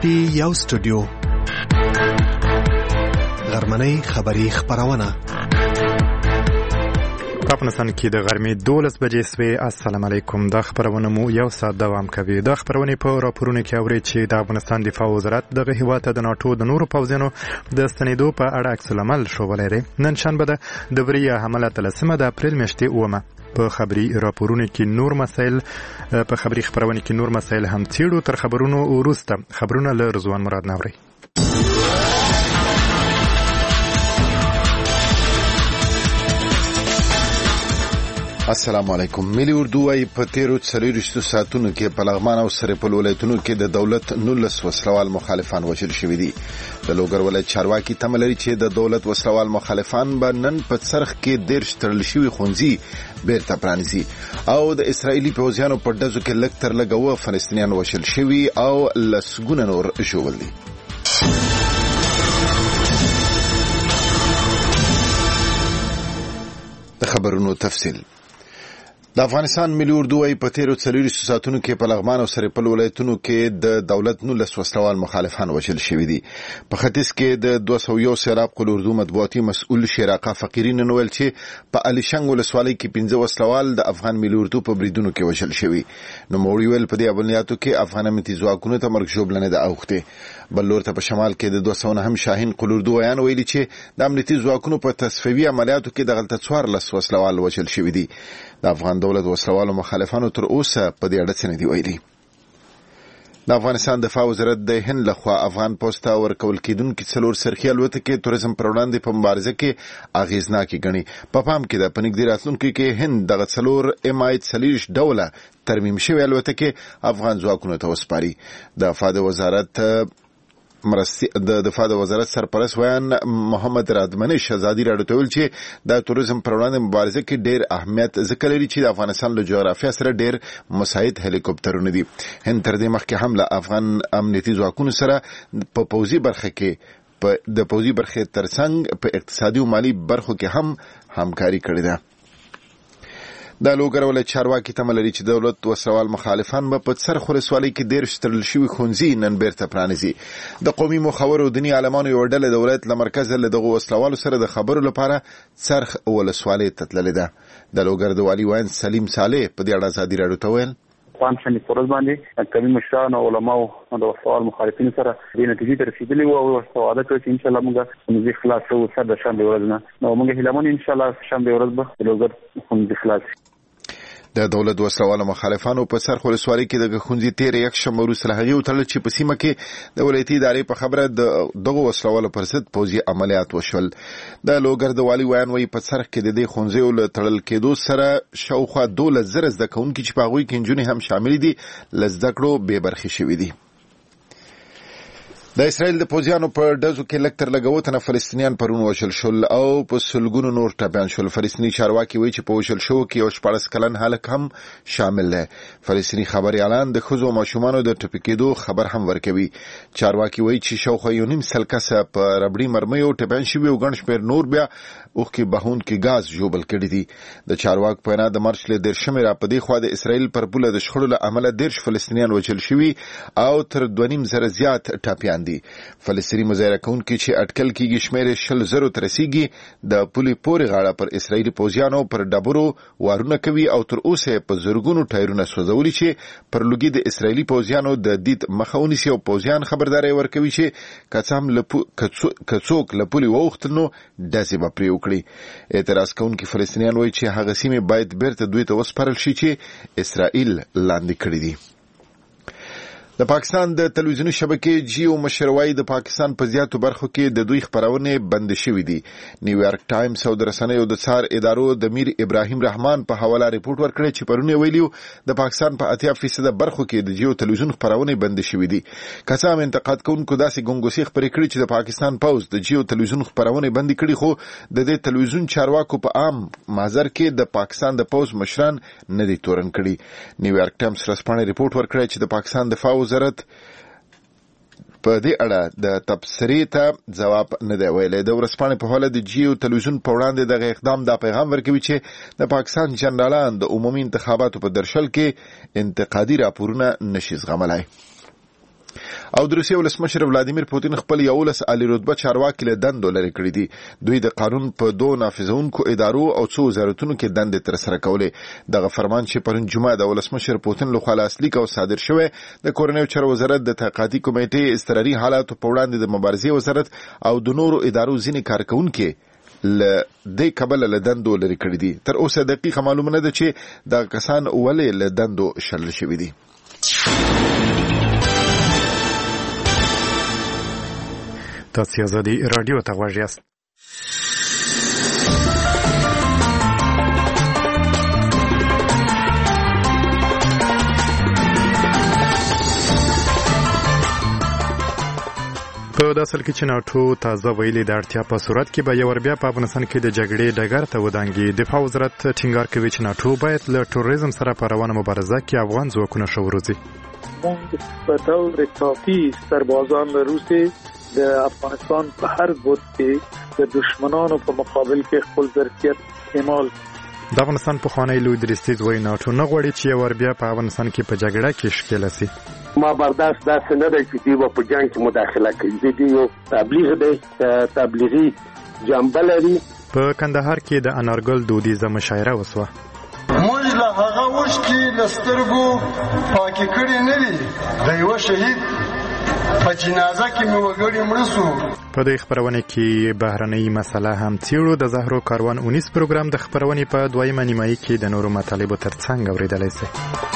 پی یو سټوډیو غرمنۍ خبری خبرونه په افغانستان کې د غرمې 12 بجې سوي. السلام علیکم. د خبرونه مو یو ساعت دوام کوي. د خبرونه په راپورونو کې اوري چې د افغانستان دفاع وزارت دغه هیواد ته د ناتو د نورو پوځونو د ستنېدو په اړه عکس العمل شوولی دی. نن شنبه ده د وریه حمله 13 د اپریل میاشتې 9 په خبري راپورونو کې نور مسایل په خبري خبرونه کې نور مسایل هم څیړو. تر خبرونو وروسته خبرونه له رضوان مراد ناوري. السلام علیکم. ملي اردو وايي په تیرو 24 ساعتونو کې په لغمان او سرپل ولایتونو کې د دولت 19 وسلوال مخالفان وژل شوي دي. د لوګر ولایت چارواکي تمه لري چې د دولت وسلوال مخالفان به نن په څرخ کې 13 تړل شوي ښوونځي بیرته پرانیزي او د اسرایلی پوځیانو په ډزو کې لږ تر لږه فلسطینیان وژل شوي او لسګونه نور ژوبل دي. د خبرونو تفصیل. د افغانستان ملي اردو وايي په تیرو 24 ساعتونو کې په لغمان او سرپل ولایتونو کې د دولت 19 وسلوال مخالفان وژل شوي دي. په ختیځ کې د 201 سراب قل اردو مطبوعاتي مسؤل شراقه فقیرین نوول چې په علي شنګ ولسوالۍ کې 15 وسلوال د افغان ملي اردو په بریدونو کې وژل شوي. نو موړي ویل په دې عملیاتو کې افغان امنیتي ځواکونو ته مرګ ژوبلنه ده اوخته. بل لور ته په شمال کې د 200 هم شاهین قل اردو ویان ویلي چې د امنیتي ځواکونو په تصفیوي عملیاتو کې د غلطه 14 وسلوال وژل شوي دي. د افغان دولت وسلوالو مخالفانو تر اوسه په دې اړه څه نه دی ویلي. د افغانستان دفاع وزارت د هند لخوا افغان پوسټه ورکول کېدونکي 4 سرخي الوتکې تورزم پر وړاندې په مبارزه کې اغیزناکې ګڼي. په پام کې د پنځګدي راتلونکو کې هند دغه 4 MI-30 ډوله ترمیم شوی الوتکې افغان ځواکونو ته وسپاري. د دفاع د وزارت سرپرست ویان محمد رادمنی شهزادي راډیو ته ویل چې د تورزم پر وړاندې مبارزه کې ډېر اهمیت ذکر لري چې د افغانستان له جغرافیه سره ډېر مساعد هلیکوپټرونه دي. هند تر دې مخکې هم له افغان امنیتي ځواکونو سره په پوځي برخه کې د پوځي برخې ترڅنګ په اقتصادي او مالی برخو کې هم همکاري کړې ده. د لوګر ولایت چارواکي تمه لري چې دولت وسلوال مخالفان به په څرخ ولسوالۍ کې 13 تړل شوي ښوونځي نن بیرته پرانیزي. د قومي مخورو او دیني عالمانو یو ډله د ولایت له مرکزه له دغو وسلوالو سره د خبرو لپاره څرخ ولسوالۍ ته تللې ده. د لوګر د والي ویان سلیم صالح په دې اړه ازادي راډیو ته ویل افغان شنې پروژ باندې کمی مشران او علماء او د وسلوال مخالفین سره د نتیجې ته رسیدلي وو او وعده کوي چې ان شاء الله موږ موږ خلاص شو سره د شنبه ورځ نه نو موږ هیلمن ان شاء الله شنبه ورځ به لوګر موږ خلاص. د دولت وسلوال مخالفانو په سرخ ولسوالۍ کې د ښوونځي تیر یک شنبه وروسته له هغې وتړل چې په سیمه کې د ولایتي ادارې په خبره دغو وسلوالو پر ضد پوځي عملیات وشول. د لوګر د والي ویان وایي په سرخ کې د دې ښوونځیو له تړل کېدو سره شاوخوا 12,000 زده کوونکي چې په هغوی کې نجونې هم شاملې دي له زده کړو بې برخې شوي دي. د اسرائیل د پوځیانو په ډزو کې لږ تر لږه تنه فلسطینیان پرون وژل شول او په سلګونو نور ټپیان شول. فلسطیني چارواکي وایي چې په وژل شوو کې یو 14 کلن هلک هم شامل دی. فلسطیني خبري اعلان د ښځو او ماشومانو د ټپي کېدو خبر هم ورکوي. چارواکي وایي چې شاوخوا 1.5 سل کسه په ربړي مرمیو ټپیان شوي او ګڼ شمېر نور بیا اوښکې بهونکي ګاز ژوبل کړي دي. د چارواک په وینا د مارچ له 13 را په دې خوا د اسرائیل پر پوله د شخړو له امله 13 فلسطینیان وژل شوي او تر 2.5 زیات ټپیان دي. فلسطیني مظاهره کوونکي چې اټکل کېږي شمېر 20,000 ته رسیږي د پولې پورې غاړه پر اسرائیلي پوځیانو پر ډبرو وارونه کوي او تر اوسه په زرګونو ټایرونه سوځولي چې پر لوګي د اسرائیلي پوځیانو د دید مخه ونیسي او پوځیان خبرداري ورکوي چې کڅوک له پولې ووختل نو ډزې به پرې وکړي. اعتراض کوونکي فلسطینیان وایي چې هغه سیمې باید بیرته دوی ته وسپارل شي چې اسرائیل لاندې کړي دي. د پاکستان د تلویزیوني شبکې جیو مشر وايي د پاکستان په زیاتو برخو کې د دوی خبرونه بند شوې دي. نیویارک ټایمز او د رسنیو د څار ادارو د میر ابراهیم رحمان په حواله ریپورت ورکړی چې پرونه ویلیو د پاکستان په 80% برخو کې د جیو تلویزیون خبرونه بند شوې دي. قسم انتقاد کوونکو داسې ګنګوسي خبرې کړې چې د پاکستان پوز د جیو تلویزیون خبرونه بند کړي خو د دې تلویزیون چارواکو په عام مازر کې د پاکستان د پوز مشران نه دي تورن کړي. نیویارک ټایمز رسپانه ریپورت ورکړی چې د پاکستان دفاع وزارت په دې اړه د تبصرې ته ځواب نه دی ویلی. د ورځپاڼې په حواله د جیو تلویزیون په وړاندې دغه اقدام دا پیغام ورکوي چې د پاکستان جنرالان د عمومي انتخاباتو په درشل کې انتقادي راپورونه نشي زغملای. او د روسیې ولسمشر ولادیمیر پوتین خپل 11 عالی رتبه چارواکي له دندو لرې کړي دي. دوی د قانون په 2 نافذونکو ادارو او 2 وزارتونو کې دندې ترسره کولې. دغه فرمان چې پرون جمعه د ولسمشر پوتین لخوا لاسلیک او صادر شوی د کورنیو چارو وزارت د تحقیقاتي کمیټې اضطراري حالاتو په وړاندې د مبارزې وزارت او د نورو ادارو ځینې کارکونکو له دې کبل له دندو لرې کړي دي. تر اوسه دقیقه معلومه نه ده چې دا کسان ولې له دندو شړل شوي دي. تاسو آزادي رادیو ته غواړئ یاست. په داسې حال کې چې ناټو تازه ویلي د اړتیا په صورت کې به یو ور بیا په افغانستان کې د جګړې ډګر ته ودانګي. دفاع وزارت ټینګار کوي چې ناټو باید له تروریزم سره په روانه مبارزه کې افغان ځواکونه ښه وروزي. موږ په طور کافي سربازان لروسي د افغانستان په هر بود کې د دشمنانو په مقابل کې خپل ظرفیت استعمال. د افغانستان پخوانی لوی درستیز وایي ناټو نه غواړي چې یو ور بیا په افغانستان کې په جګړه کې ښکېله سي. ما برداشت داسې نه دی چې دوی په جنګ کې مداخله کوي. دوی یو تبلیغ دی، تبلیغي جنبه لري. په کندهار کې د انارګل دودیزه مشاعره وسوه. موږ له هغه وشکې له سترګو پاکې کړي نه دي. د یوه شهید په جنازه کې مې وګړي مړه سو. په دې خپرونه کې بهرنۍ مسله هم څیړو. د زهرو کاروان 19 پروګرام د خپرونې په دویمه نیمایي کې د نورو مطالبو ترڅنګ اورېدلی سئ.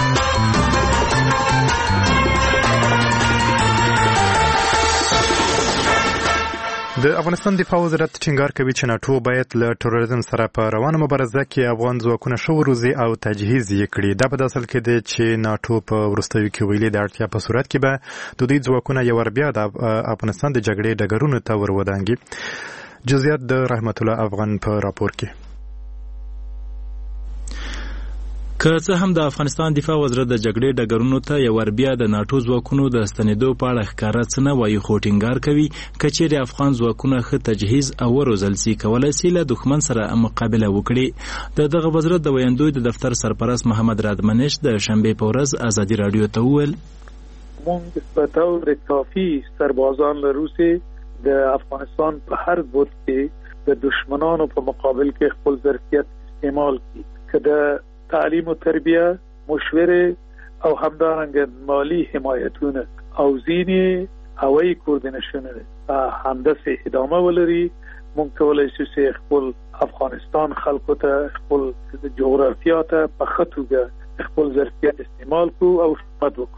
د افغانستان دفاع وزارت ټینګار کوي چې ناټو باید له تروریزم سره په روانه مبارزه کې افغان ځواکونه ښه وروزي او تجهیز یې کړي. دا په داسې حال کې دی چې ناټو په وروستیو کې ویلي د اړتیا په صورت کې به د دوی ځواکونه یو ور بیا د افغانستان د جګړې ډګرونو ته ور ودانګي. جزئیات د رحمت الله افغان په راپور کې. که څه هم د افغانستان دفاع وزارت د جګړې ډګرونو ته یو ور بیا د ناټو ځواکونو د ستنېدو په اړه ښکاره څه نه وایي، خو ټینګار کوي که چیرې افغان ځواکونه ښه تجهیز او وروزل سي کولی سي له دښمن سره مقابله وکړي. د دغه وزارت د ویاندوی د دفتر سرپرست محمد رادمنش د شنبې په ورځ ازادي رادیو ته وویل موږ په طور کافي سربازان لروسي د افغانستان په هر بود کې د دشمنانو په مقابل کې خپل ظرفیت استعمال کړي. که د تعلیم و تربیه، مشوره او همدارنګه مالی حمایتونه او ځینې هوایي کوردینیشنونه همداسې ادامه ولري. موږ کولی شو چې خپل افغانستان خلکو ته خپل جغرافیا ته په ښه توګه خپل ظرفیت استعمال کړو او خدمت وکړو.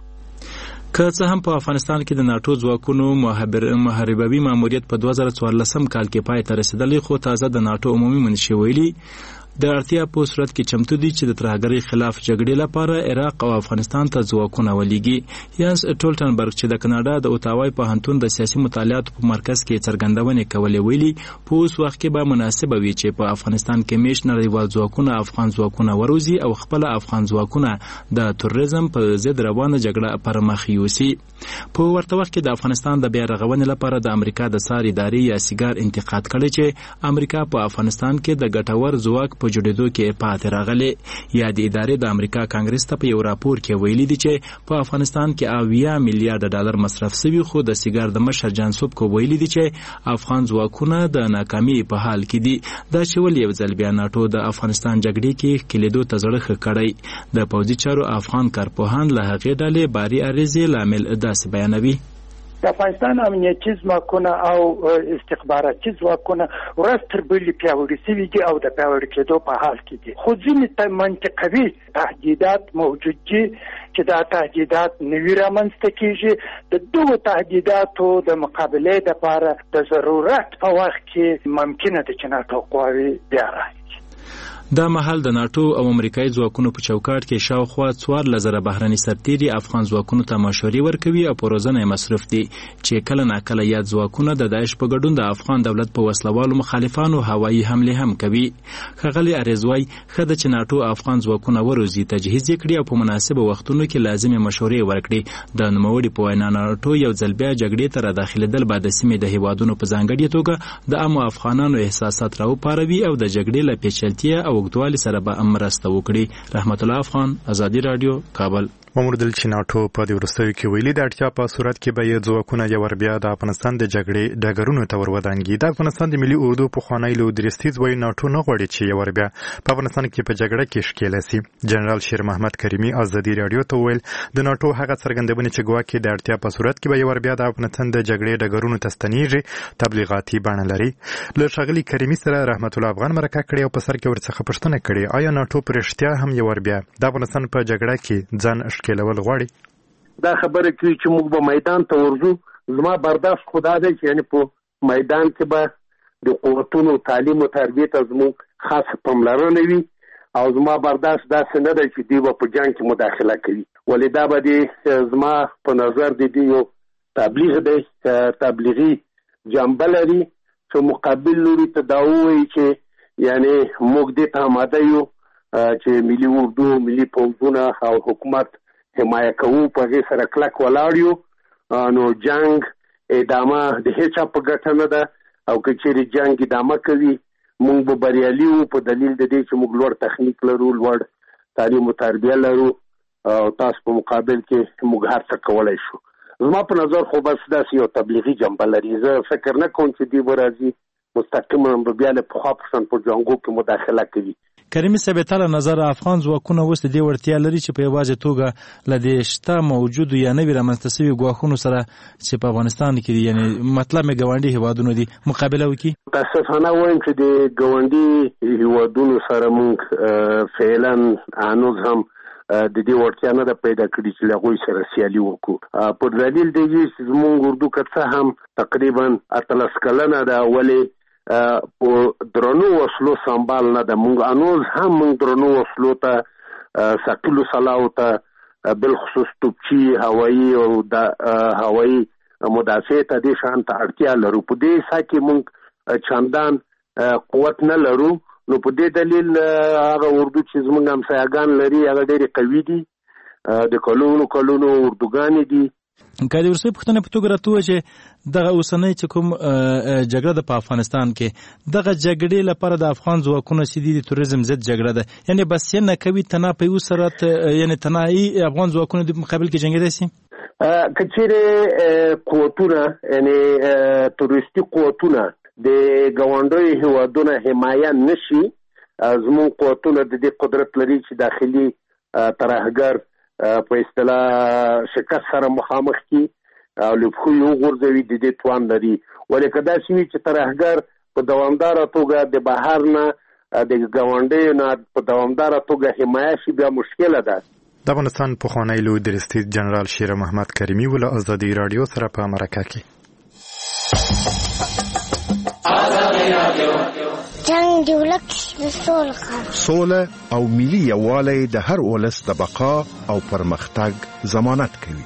که څه هم په افغانستان کې د ناټو ځواکونو محاربوي ماموریت په 2014 کال کې پای ته رسیدلی، خو تازه د ناټو عمومي منشي ویلي د اړتیا په صورت کې چمتو دي چې د ترهګرۍ خلاف جګړې لپاره عراق او افغانستان ته ځواکونه ولېږي. یانس ټولټنبرګ چې د کاناډا د اوتاوای پوهنتون د سیاسي مطالعاتو په مرکز کې څرګندونې کولې ویلي په اوس وخت کې به مناسبه وي چې په افغانستان کې میش نړیوال ځواکونه افغان ځواکونه وروزي او خپل افغان ځواکونه د تروریزم په ضد روانه جګړه پر مخ یوسي. په ورته وخت کې د افغانستان د بیا رغونې لپاره د امریکا د سار ادارې یا سیګار انتقاد کړی چې امریکا په افغانستان کې د ګټور ځواک په جوړېدو کې پاتې راغلی. یا د ادارې د امریکا کانګرس ته په یو راپور کې ویلي دي چې په افغانستان کې 80 میلیارډ ډالر مصرف شوي، خو د سیګار د مشر جانسوب کو ویلي دي چې افغان ځواکونه د ناکامۍ په حال کې دي. دا چې ولې یو ځل بیا ناټو د افغانستان جګړې کې ښکېلېدو ته زړه ښه کړی. د پوځي چارو افغان کارپوهان له هغې ډلې باري اغېزې لامل داسې بیانوي. د افغانستان امنیتي ځواکونه او استخباراتي ځواکونه ورځ تر بلې پیاوړي شوي دي او د پیاوړي کېدو په حال کې دي، خو ځینې منطقوي تهدیدات موجود دي چې دا تهدیدات نوي رامنځته کېږي. د دغو تهدیداتو د مقابلې لپاره د ضرورت په وخت کې ممکنه ده چې ناټو قواوې بیا راشي. دا مهال د ناټو او امریکایي ځواکونو په چوکاټ کې شاوخوا 14,000 بهرني سرتیري افغان ځواکونو ته مشورې ورکوي او په روزنه یې مصروف دي چې کله ناکله یاد ځواکونه د داعش په ګډون د افغان دولت په وسلوالو مخالفانو هوایي حملې هم کوي. ښاغلي اریزوای ښه ده چې ناټو افغان ځواکونه وروزي، تجهیز یې کړي او په مناسبه وختونو کې لازمې مشورې ورکړي. د نوموړي په وینا ناټو یو ځل بیا جګړې ته راداخلېدل به د سیمې د هیوادونو په ځانګړې توګه د عامو افغانانو احساسات راوپاروي او د جګړې له پیچلتیا او وګدوالي سره به مرسته وکړي. رحمت الله افغان، ازادي رادیو، کابل. ومردل چې ناټو په دې وروستیو کې ویلي د اړتیا په صورت کې به یې ځواکونه یو ور بیا د افغانستان د جګړې ډګرونو ته ورودانګي. د افغانستان د ملي اردو پخوانی لودرستیز وایي ناټو نه غواړي چې یو ور بیا په افغانستان کې په جګړه کې ښکېل شي. جنرال شیر محمد کریمي ازادي رادیو ته ویل د ناټو هغه څرګندونې چې ګواکې د اړتیا په صورت کې به یو ور بیا د افغانستان د جګړې ډګرونو ته ستنېږي تبلیغاتي بڼه لري. له ښاغلي کریمي سره رحمت الله افغان مرکه کړې او په سر کې ورڅخه پوښتنه کړې آیا ناټو په رښتیا هم یو ور بیا د افغانستان په جګړه کې ځان ښکېلول غواړي؟ دا خبره کوي چې موږ به میدان ته ورځو. زما برداشت خدا دی چې یعنی په میدان کې به د قوتونو تعلیم او تربیه ته زموږ خاص پاملرنه وي او زما برداشت داسې نه دی چې دوی به په جنګ کې مداخله کوي. ولې دا به د زما په نظر د دوی یو تبلیغ دی، تبلیغي جنبه لري چې مقابل لوري ته دا ووایي چې یعنی موږ دې ته آماده یو چې ملي اردو، ملي پوځونه او حکومت حمایه کوو، په هغې سره کلک ولاړ یو. نو جنګ ادامه د هیچا په ګټه نه ده او که چیرې جنګ ادامه کوي موږ به بریالي وو په دلیل د دې چې موږ لوړ تخنیک لرو، لوړ تعلیم او تربیه لرو او تاسو په مقابل کې موږ هر څه کولی شو. زما په نظر خو بس داسې یو تبلیغي جنبه لري. زه فکر نه کوم چې دوی به راځي مستقیما به بیا له پخوا په شان په جنګو کې مداخله کوي. کریمي صاحب تعالی نظر افغان ځواکونه اوس د دې وړتیا لري چې په یوازې توګه له دې شته موجودو یا نوي رامنځته شوي ګواښونو سره چې په افغانستان کې دي، یعنی مطلب مې ګاونډي هیوادونو دي، مقابله وکړي؟ متاسفانه وایم چې د ګاونډي هیوادونو سره موږ فعلا هنوز هم د دې وړتیا نه ده پیدا کړې چې له هغوی سره سیالي وکړو. په دلیل دی چې زموږ اردو که څه هم تقریبا 18 کلنه ده، ولې په درنو وسلو سنبال نه ده. موږ هنوز هم موږ درنو وسلو ته ثقیلو سلاحو ته بالخصوص توپچي، هوایي او د هوایي مدافع ته دې شان ته اړتیا لرو. په دې سا کې موږ چندان قوت نه لرو. نو په دې دلیل هغه اردو چې زموږ همسایه‌ګان لري هغه ډېرې قوي دي، د کلونو کلونو اردوګانې دي. که د وروستۍ پوښتنې په توګه راته ووایه چې دغه اوسنۍ چې کوم جګړه ده په افغانستان کې، دغه جګړې لپاره د افغان ځواکونه چې دي د تروریزم ضد جګړه ده، یعنې بسیه نه کوي تنها په یو صورت یعنې تنهایي افغان ځواکونه د مقابل کې جنګېدی شي؟ که چیرې قوتونه یعنې تروریستي قوتونه د ګاونډیو هیوادونه حمایه نشي، زموږ قوتونه د دې قدرت لري چې داخلي ترهګر په اصطلاح شکست سره مخامخ کی او له خو یو غورځوي د دې توان لري. ولې که داسې وي چې ترهګر په دوامداره توګه د بهر نه د ګاونډیو نه په دوامداره توګه حمایه شي بیا مشکله ده. د افغانستان پخوانی لودرستیز جنرال شیر محمد کریمي ول ازادي رادیو سره په مرکه کې. جنگ دی ولک سوله او ملي یووالی د هر ولس د بقا او پرمختګ ضمانت کوي.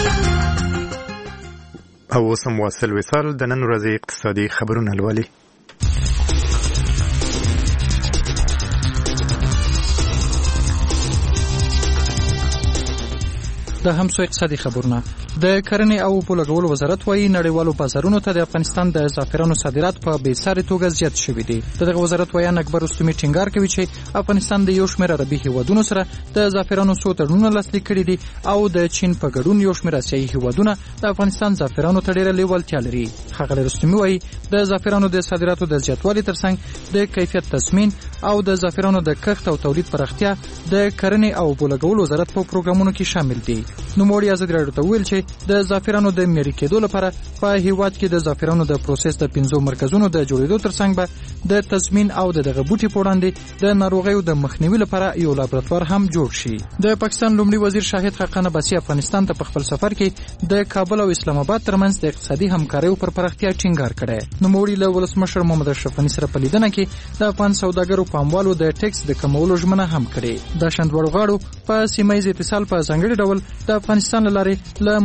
او اوس هم واصل وصال د نن ورځې اقتصادي خبرونه لولي. د همسو اقتصادي خبرونه. د کرنې او اوبو لګولو وزارت وايي نړیوالو بازارونو ته د افغانستان د زعفرانو صادرات په بېساري توګه زیات شوي دي. دغه وزارت ویان اکبر رستمي ټینګار کوي چې افغانستان د یو شمېر عربي هیوادونو سره د زعفرانو څو تړونونه لاسلیک کړي دي او د چین په ګډون یو شمېر اسیایي هیوادونه د افغانستان زعفرانو ته ډېره لیوالتیا لري. ښاغلی رستمي وايي د زعفرانو د صادراتو د زیاتوالي ترڅنګ د کیفیت تضمین او د زعفرانو د کښت او تولید پراختیا د کرنې او اوبو لګولو وزارت په پروګرامونو کې شامل دي. نوموړي ازادي راډیو ته وویل چې د زعفرانو د معیاري کېدو لپاره په هیواد کې د زعفرانو د پروسس د 5 مرکزونو د جوړېدو ترڅنګ به د تضمین او د دغه بوټي په وړاندې د ناروغیو د مخنیوي لپاره یو لابراتوار هم جوړ شي. د پاکستان لومړي وزیر شاهد خاقان عباسي افغانستان ته په خپل سفر کې د کابل او اسلام آباد ترمنځ د اقتصادي همکاریو پر پراختیا ټینګار کړی. نوموړي له ولسمشر محمد اشرف غني سره په لیدنه کې د افغان سوداګرو پاموالو د ټیکس د کمولو ژمنه هم کړې. د شندوړو غاړو په سیمه ییز اتصال په ځانګړي ډول د افغانستان لارې له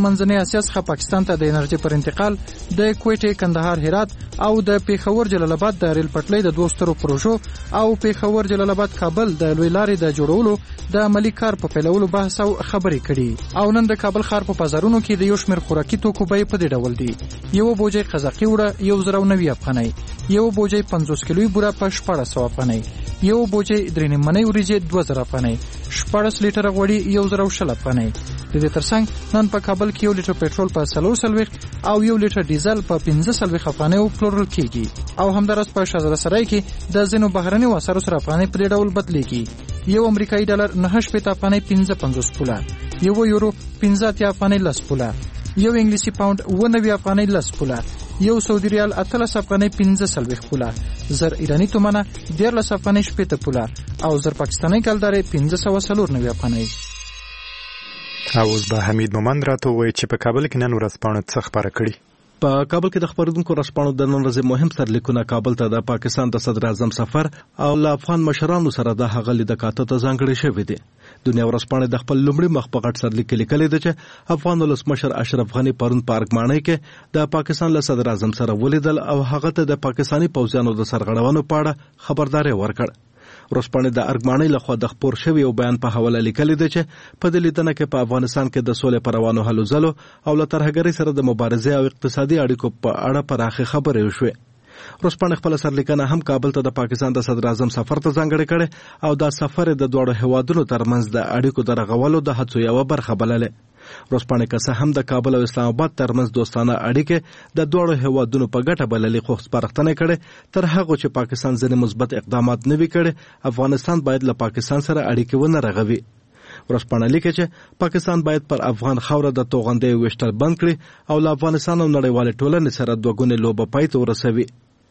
منځنۍ اسیا څخه پاکستان ته د انرژي پر انتقال د کویټې کندهار هرات او د پیښور جلال آباد د ریل پټلۍ د 2 سترو پروژو او پیښور جلال آباد کابل د لوی لارې د جوړولو د عملی کار په پیلولو بحث او خبرې کړي. او نن د کابل ښار په بازارونو کې د یو شمېر خوراکي توکو بیې په دې ډول دي: یو بوجۍ قزاقي وړه 1090 افغانۍ، یو بوجۍ 50 کیلوي بوره په 1400 افغانۍ، یو بوجۍ 3 منۍ وریجې 2000 افغانۍ، 14 لیټره غوړي 1020 افغانۍ. د دې ترڅنګ نن په کابل کې 1 لیټر پېټرول په 440 او 1 لیټر ډیزل په 15 افغانۍ پلورل کیږي. او همدارس په شاهزاده سرای کې د ځینو بهرنیو اسعارو سره افغانۍ په دې ډول بدلېږي: یو امریکایي ډالر 9 افغانۍ 55 پوله، یو یورو 15 افغانۍ 10 پوله، یو انګلیسي پاوند 90 افغانۍ 10 پوله، یو سعودي ریال 18 افغانۍ 15 پوله، زر ایرانی تومانه 13 افغانۍ 70 پوله او زر پاکستاني کلدارې 1594 افغانۍ. او اوس به حمید مومند راته وایي چې په کابل کې نن ورځپاڼو څه خپاره کړي. په کابل کې د خبرونکو ورځپاڼو د نن ورځې مهم سرلیکونه کابل ته د پاکستان د صدر اعظم سفر او له افغان مشرانو سره د هغه لیدکاته ته ځانګړي شوي دي. دنیا ورځپاڼه د خپل لومړي مخ په غټ سرلیک کې لیکلي ده چې افغان ولسمشر اشرف غني پرون په ارګمانۍ کې د پاکستان له صدر اعظم سره ولیدل او هغه ته د پاکستاني پوځیانو د سرغړونو په اړه خبرداري ورکړ. ورځپاڼې د ارګمانۍ لخوا د خپور شوي یو بیان په حواله لیکلي ده چې په دې لیدنه کې په افغانستان کې د سولې په روانو هلو ځلو او له ترهګرۍ سره د مبارزې او اقتصادي اړیکو په اړه پراخې خبرې وشوې. ورځپاڼه خپل سرلیکنه هم کابل ته د پاکستان د صدر اعظم سفر ته ځانګړې کړې او دا سفر د دواړو هیوادونو ترمنځ د اړیکو د رغولو د هڅو یوه برخه بللې. ورځپاڼه که څه هم د کابل او اسلام آباد ترمنځ دوستانه اړیکې د دواړو هیوادونو په ګټه بللې، خو سپارښتنه کړې تر هغه چې پاکستان ځینې مثبت اقدامات نه وي کړي افغانستان باید له پاکستان سره اړیکې ونه رغوي. ورځپاڼه لیکي چې پاکستان باید پر افغان خاوره د توغندیو ویشتل بند کړي او له افغانستان او نړیوالې ټولنې سره دوه ګونې لوبه پای ته ورسوي.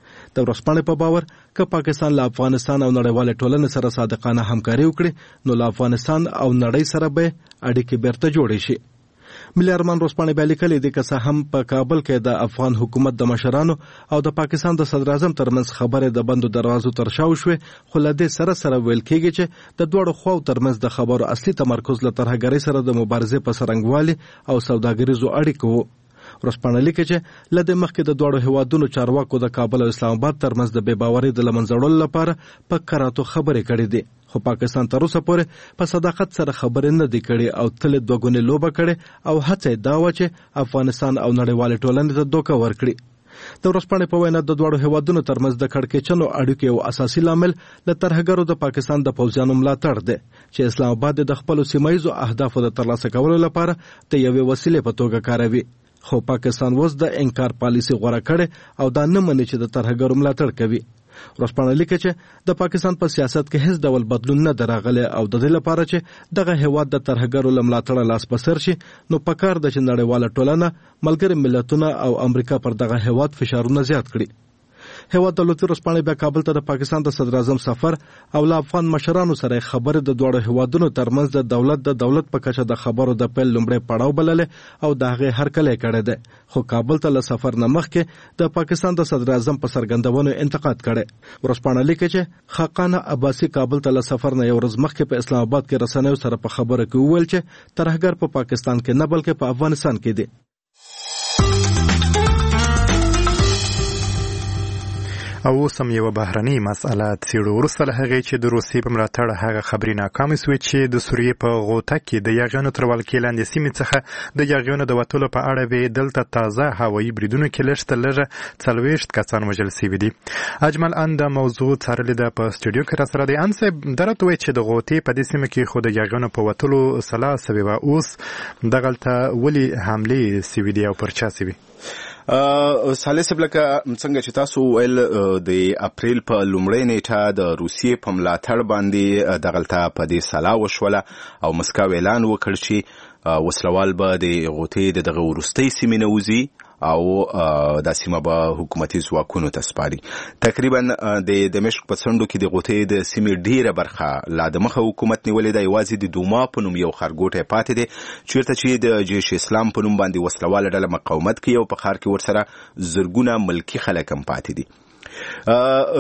د ورځپاڼې په باور که پاکستان له افغانستان او نړیوالې ټولنې سره صادقانه همکاري وکړي نو له افغانستان او نړۍ سره به اړیکې بیرته جوړې شي. ملي ارمان ورځپاڼې بیا لیکلي دي که څه هم په کابل کې د افغان حکومت د مشرانو او د پاکستان د صدر اعظم ترمنځ خبرې د بندو دروازو تر شا وشوې، خو له دې سره ویل کېږي چې د دواړو خواو ترمنځ د خبرو اصلي تمرکز له ترهګرۍ سره د مبارزې په څرنګوالي او سوداګریزو اړیکو و. ورځپاڼه لیکي چې له دې مخکې د دواړو هیوادونو چارواکو د کابل او اسلام آباد ترمنځ د بې باورۍ د له منځه وړلو لپاره په کراتو خبرې کړې دي، خو پاکستان تر اوسه پورې په صداقت سره خبرې نه دي کړې او تل دوه ګونې لوبه کړې او هڅه یې دا وه چې افغانستان او نړیوالې ټولنې ته دوکه ورکړي. د ورځپاڼې په وینا د دواړو هیوادونو ترمنځ د کړکېچنو اړیکو یو اساسي لامل له ترهګرو د پاکستان د پوځیانو ملاتړ دی چې اسلام آباد د خپلو سیمه ییزو اهدافو د ترلاسه کولو لپاره د یوې وسیلې په توګه کاروي. خو پاکستان اوس د انکار پالیسي غوره کړې او دا نه مني چې د ترهګرو ملاتړ کوي. ورځپاڼه لیکي چې د پاکستان په سیاست کې هیڅ ډول بدلون نه دی راغلی او د دې لپاره چې دغه هیواد د ترهګرو له ملاتړه لاس په سر شي نو پکار ده چې نړیواله ټولنه، ملګري ملتونه او امریکا پر دغه هیواد فشارونه زیات کړي. هیواد دولتي ورځپاڼې بیا کابل ته د پاکستان د صدر اعظم سفر او له افغان مشرانو سره خبرې د دواړو هیوادونو ترمنځ د دولت په کچه د خبرو د پیل لومړی پړاو بللې او د هغې هرکلی کړی دی، خو کابل ته له سفر نه مخکې د پاکستان د صدر اعظم په څرګندونو انتقاد کړی. ورځپاڼه لیکي چې خاقان عباسي کابل ته له سفر نه یو ورځ مخکې په اسلام آباد کې رسنیو سره په خبره کې وویل چې ترهګر په پاکستان کې نه بلکې په افغانستان کې دی. او اوس هم یوه بهرنۍ مسئله څېړو. وروسته له هغې چې د روسیې په ملاتړ هغه خبرې ناکامې سوې چې د سوریې په غوطه کې د یاغیانو تر ولکې لاندې سیمې څخه د یاغیانو د وتلو په اړه وې دلته تازه هوایي بریدونو کې لږ تر لږه 40 کسان وژل سوي دي. اجمل ان د موضوع څارلې ده په سټوډیو کې راسره دی. ان صاحب دا راته وایي چې د غوطې په دې سیمه کې خو د یاغیانو په وتلو سلا سوې وه، اوس دغلته ولې حملې سوي دي او پر چا سوي؟ صالح صاحب لکه څنګه چې تاسو ویل د اپریل په لومړۍ نیټه د روسیې په ملاتړ باندې دغلته په دې سلا وشوله او مسکو اعلان وکړ چې وسلوال به د غوطې دغه وروستۍ سیمې نه وځي او دا سیمه به حکومتي ځواکونو ته سپاري. تقریبا د دمشق په څنډو کې د غوطې د سیمې ډیره برخه لا د مخه حکومت نیولې ده، یوازې د دوما په نوم یو ښارګوټی پاتې دی چیرته چې د جیش اسلام په نوم باندې وسلواله ډله مقاومت کوي او په ښار کې ورسره زرګونه ملکي خلک هم پاتې دي.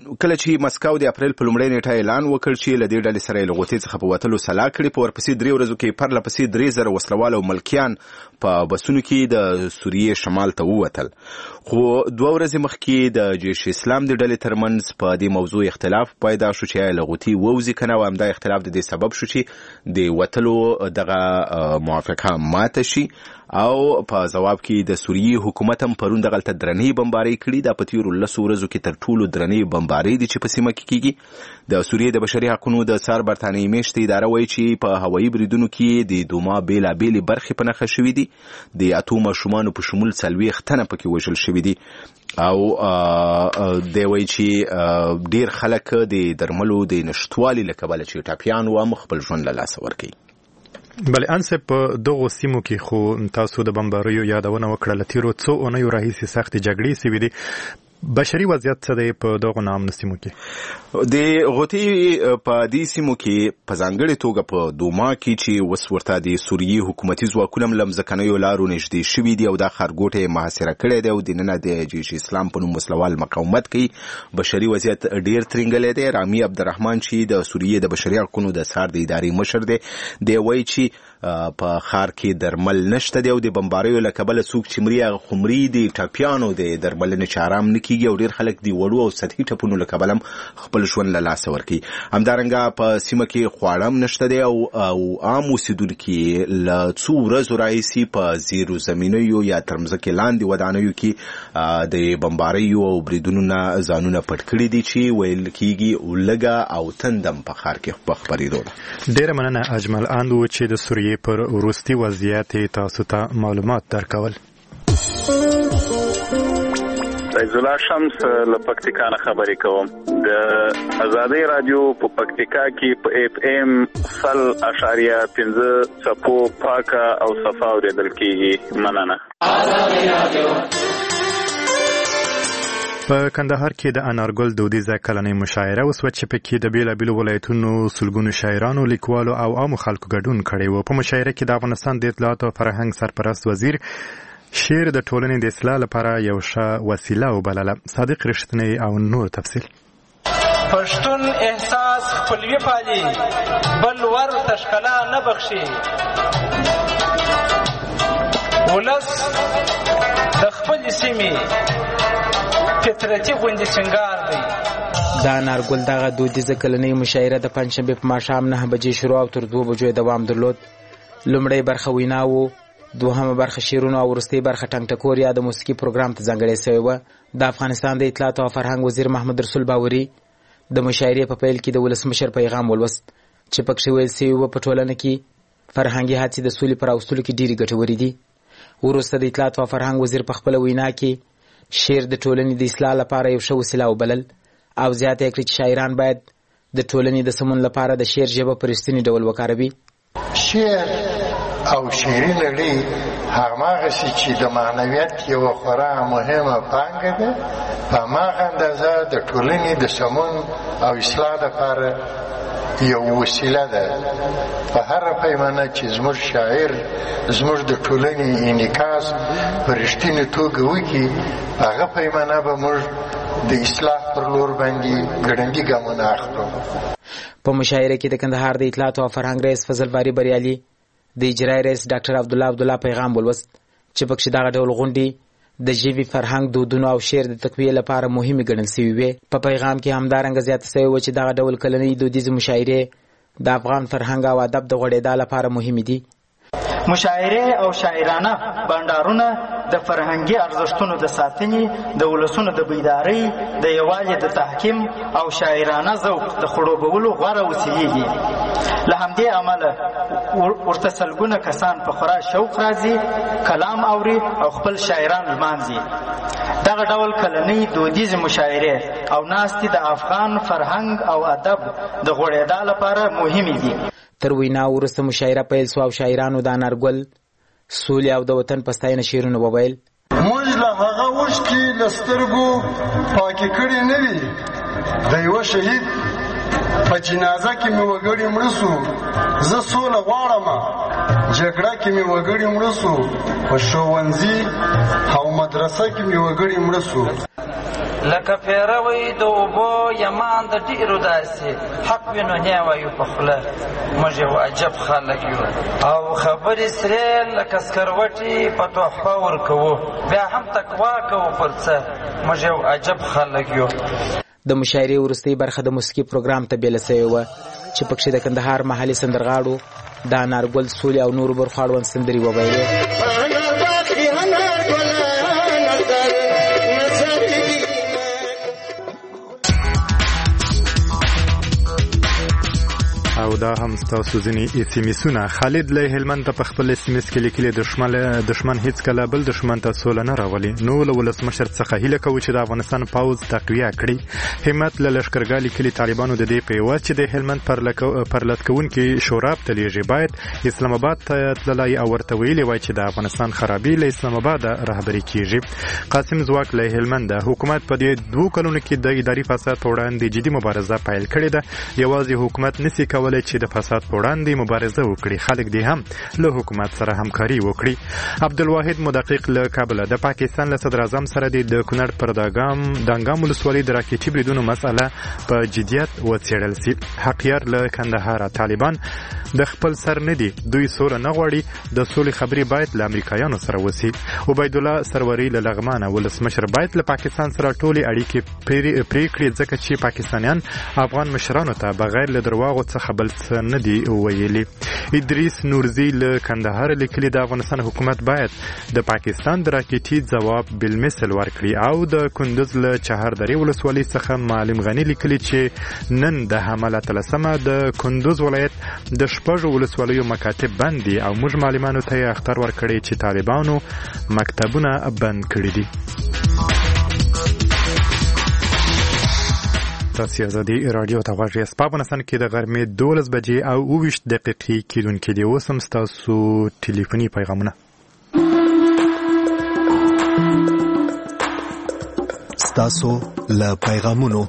کله چې مسکو د اپریل په لومړۍ نیټه اعلان وکړ چې له دې ډلې سره له غوټې څخه په وتلو سلا کړې، په ورپسې 3 ورځو کې پرله پسې 3000 وسلوال او ملکیان په بسونو کې د سوریې شمال ته ووتل. خو 2 ورځې مخکې د جیش اسلام د ډلې ترمنځ په دې موضوع اختلاف پیدا شو چې له غوټې ووځي کنه، او همدا اختلاف د دې سبب شو چې د وتلو دغه موافقه ماته شي. او په جواب کې د سوریې حکومت هم پرون دغلته درنې بمبارۍ کړي. دا په تیرو 10 ورځو کې تر ټولو درنې بمبارۍ دي چې په سیمه کې کیږي. د سوریې د بشري حقوقو د څار برتانیې میشتې اداره وایي چې په هوایي بریدونو کې د دوما بیلابېلې برخې په نښه شوي دي. د اتو ماشومانو په شمول 40 تنه پکې وژل شوي دي، او دی وایي چې ډیر خلک د درملو د نشټوالي له کبله چې ټاپیان و خپل ژوند له لاسه ورکوي. بله انسه په دغو سیمو کې خو تاسو د بمباریو یادونه وکړه، تیرو څو اونیو راهیسې سختې جګړې سوي دي. بشري وضعیت څه دی په دغو نامنو سیمو کې؟ د غوټې په دې سیمو کې په ځانګړې توګه په دوما کې چې اوس ورته د سوریې حکومتي ځواکونه هم له مځکنیو لارو نږدې شوي دي او دا ښارګوټی یې محاصره کړی دی او دننه د جیش اسلام په نوم وسلوال مقاومت کوي. بشري وضعیت ډیر ترنګلی دی. رامي عبدالرحمن چې د سوریې د بشري حقوقو د څار د ادارې مشر دی وایي چې په ښار کې درمل نشته دی او د بمباریو له کبله څوک چې مري هغه خو مري، د ټاپیانو د درملنې چې آرام نه کیږي او ډېر خلک د وړو او سطحي ټپونو له کبله هم خپل ژوند له لاسه ورکوي. همدارنګه په سیمه کې خواړه هم نشته دی او عام اوسېدونکي له څو ورځو راهیسې په زیرو زمینیو یا تر مځکې لاندې ودانیو کې د بمباریو او بریدونو نه ځانونه پټ کړي دي چې ویل کیږي لږه او تندم په ښار کې په خپرېدو ده. ډېره مننه اجمل اندو چې د سوریې پر وروستي وضعیت تاسو ته معلومات درکول. فیض الله شمس له پکتیکا نه خبرې کوم. د ازادۍ رادیو په پکتیکا کې په اف ام 0.5 څپو پاکه او صفا اورېدل کېږي. مننه. په کندهار کې د انارګل دودیزه کلنۍ مشاعره وسوه چې پکې د بیلابیلو ولایتونو سلګونو شاعرانو، لیکوالو او عامو خلکو ګډون کړی و. په مشاعره کې د افغانستان د اطلاعات او فرهنګ سرپرست وزیر شعر د ټولنې د اصلاح لپاره یو ښه وسیله وبلله. صادق رښتینی او نور تفصیل. پښتون احساس خپلوي پالي، بل ور تشکلا نه بخشي. ولس د خپل سیمې فطرتي غوندې سنگار دی. دا انارګل دغه دودیزه کلنۍ مشاعره د پنجشنبې په ماښام 9 بجې شروع او تر 2 بجو دوام درلود. لومړی برخه وینا و، دوهمه برخه شعرونه او وروستۍ برخه ټنګ ټکور یا د موسیقي پروګرام ته ځانګړې شوې وه. د افغانستان د اطلاعات او فرهنګ وزیر محمد رسول باوري د مشاعرې په پیل کې د ولسمشر پیغام ولوست چې پکښې ویل شوي وه په ټولنه کې فرهنګي هڅې د سولې په راوستلو کې ډېرې ګټورې دي. وروسته د اطلاعات او فرهنګ وزیر په خپله وینا کې شعر د ټولنې د اصلاح لپاره یو ښه وسیله وبلل او زیاته یې کړې چې شاعران باید د ټولنې د سمون لپاره د شعر ژبه په رښتیني ډول وکاروي. شعر او شعري نړۍ هماغسې چې د معنویت یوه خورا مهمه پانګه ده، په هماغه اندازه د ټولنې د سمون او اصلاح لپاره یو وسیله ده. په هره پیمانه چې زموږ شاعر زموږ د ټولنې انعکاس په رښتینې توګه وکړي، هغه پیمانه به موږ د اصلاح پر لور باندې ګړندي ګامونه اخلو. په مشاعره کې د کندهار د اطلاعات او فرهنګ رئیس فضل باری بریالي، د اجرایي رئیس ډاکټر عبدالله پیغام ولوست چې پکښې دغه ډول غونډې د ژبې، فرهنګ، دودونو او شعر د تقویې لپاره مهمې ګڼل شوي وې. په پیغام کې همدارنګه زیاته شوې وه چې دغه ډول کلنۍ دودیزې مشاعرې د افغان فرهنګ او ادب د غوړېدا لپاره مهمې دي. مشاعرې او شاعرانه بنډارونه د فرهنګي ارزښتونو د ساتنې، د ولسونو د بیدارۍ، د یووالي د تحکیم او شاعرانه ذوق د خړوبولو غوره وسیلې دي. له همدې امله ورته سلګونه کسان په خورا شوق راځي، کلام اوري او خپل شاعران لمانځي. دغه ډول کلنۍ دودیزې مشاعرې او ناستې د افغان فرهنګ او ادب د غوړېدا لپاره مهمې دي. تر وینا وروسته مشاعره پیل سوه او شاعرانو د انارګل، سولې او د وطن په ستاینه شعرونه وویل. موږ له هغه اوښکې له سترګو پاکې کړې نه وي. د یوه شهید په جنازه کې مې وګړي مړه سو، زه سوله غواړم. جګړه کې مې وګړي مړه سو، په ښوونځي او مدرسه کې مې وګړي مړه سو. لکه پیروي د اوبو یمان د ډیرو داسې حق وینو نه وایو په خوله موږ یو عجب خلک یو او خبرې سرې لکه سکروټې په تحفه ورکوو بیا هم تقوا کوو پر څه موږ یو عجب خلک یو. د مشاعرې وروستۍ برخه د موسیقي پروګرام ته بیله سوې وه چې پکښې د کندهار محلي سندرغاړو د انارګل سولې او نورو برخو اړوند سندرې وویلې. او دا هم ستاسو ځینې اسیمسونه. خالد له هلمند ته په خپل اسیمس کې لیکلي دشمن هیڅ کله بل دشمن ته سوله نه راولي. نو له ولسمشر څخه هیله کوو چې د افغانستان پوځ تقویه کړي. همت له لښکرګاه لیکلي طالبانو د دې په عوض چې د هلمند پرلط کوونکي شورا ته لیږي باید اسلام آباد ته تللی او ورته ویلي وای چې د افغانستان خرابي له اسلام آباد رهبري کیږي. قاسم زواک له هلمند حکومت په دې 2 کلونو کې د اداري فساد په وړاندې جدي مبارزه پیل کړې ده. یوازې حکومت نشي کولای چې د فساد په وړاندې مبارزه وکړي. خلک دې هم له حکومت سره همکاري وکړي. عبدالواحد مدقق له کابل د پاکستان له صدر اعظم سره د کونړ پر دانګام ولسوالۍ د راکټي بریدونو مسأله په جدیت وڅېړل سي. حقیار له کندهار طالبان د خپل سر نه دي، دوی سوله نه غواړي، د سولې خبرې باید له امریکایانو سره وسی. عبید الله سروري له لغمانه ولسمشر باید له پاکستان سره ټولې اړیکې پرې کړي ځکه چې پاکستانیان افغان مشرانو ته بغیر له درواغو څخه بل نه دی ویلي. ادریس نورزی له کندهار لیکلي د افغانستان حکومت باید د پاکستان د راکټي ځواب بالمثل ورکړي. او د کندوز له چهاردرې ولسوالۍ څخه معلم غني لیکلي چې نن د حمله تلسمه د کندوز ولایت د 6 ولسوالیو مکاتب بند دي او موږ معلمانو ته یې اخطار ورکړی چې طالبانو مکتبونه بند کړي دي. تاسو ازادي رادیو ته غواړئ. په افغانستان کې د غرمې 12 بجې او 20 دقیقې کېدونکې دي. اوس هم ستاسو ټلیفوني پیغامونه. ستاسو له پیغامونو.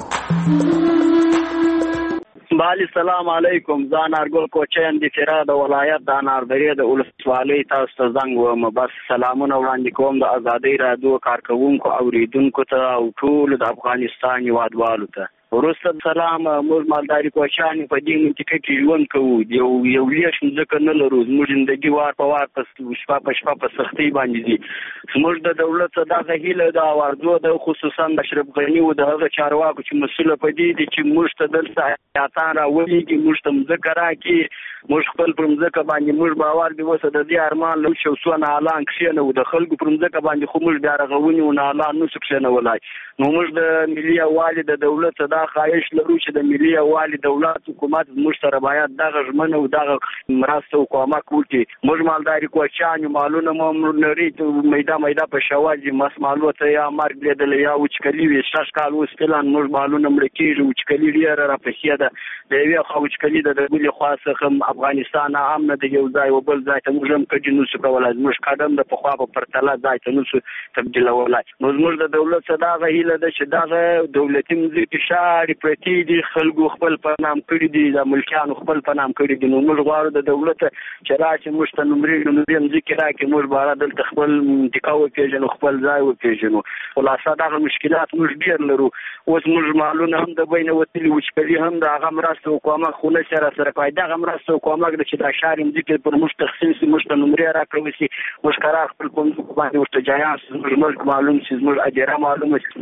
بالی سلام علیکم. زه انارګل کوچین د فراه د ولایت د اناردرې د ولسوالۍ تاسو ته زنګ وم. بس سلامونه وړاندې کوم د ازادۍ رادیو کارکوونکو اوریدونکو ته او ټول د افغانستان هیوادوالو ته. وروسته سلام. موږ مالداري کوچیان په دې منطقه کې ژوند کوو. یو لیش ځکه نه لرو. زموږ زندګي وار په وار په شپه په سختۍ باندې دي. زموږ د دولت دغه هیله د اوارځو د خصوصا اشرف غني او دغه چارواکو چې مسؤل په دې دي چې موږ ته دلته حیاتان راولېږي، موږ ته مځکه راکړي، موږ خپل پر مځکه باندې موږ باور دی وسه د دې ارمان لو شو سونه اعلان کښینه او د خلکو پر مځکه باندې خو موږ بیا رغونی او اعلان نو کښینه ولای. نو موږ د ملي اوالي د دولت دا خواهش لرو چې د ملي اوالي دولت حکومت موږ سره باید دغه ژمنه او دغه مرسته او کومک وکړي. موږ مالداري کوچیان مالونه مو نری میدا په شواجی مسمالو ته یا مرګ لیدل یا وچکلی وي. 6 کال اوس پلان موږ مالونه مړ کیږي. وچکلی لري را پخې ده د یوې خو وچکلی د بلې خاصه افغانستان امن د یو ځای او بل ځای ته موږ هم کډی نو څه کولای. موږ قدم د پخوا په پرتله ځای ته نو څه تبدیلولای. نو موږ د دولت صداغه هیله ده چې دغه دولتي مځکې شاري پرتی دي، خلکو خپل په نام کړی دي، د ملکیانو خپل په نام کړی دي. نو موږ غواړو د دولت چې راشي موږ ته نمرې نو دې مځکې راکې موږ بارا دلته خپل منطقه وپېژنو، خپل ځای وپېژنو. خلاصه دغه مشکلات موږ ډېر لرو. اوس موږ مالونه هم د بینه وتلي وچکلي هم د هغه مرسته او کومک خو نه سره کوي. دغه مرسته او کومک د چې د شاري مځکې پر موږ تقسیم سي، موږ ته نمرې راکړو سي، موږ قرار خپل کوم باندې ورته جایان موږ معلوم سي، موږ اجره معلومه سي.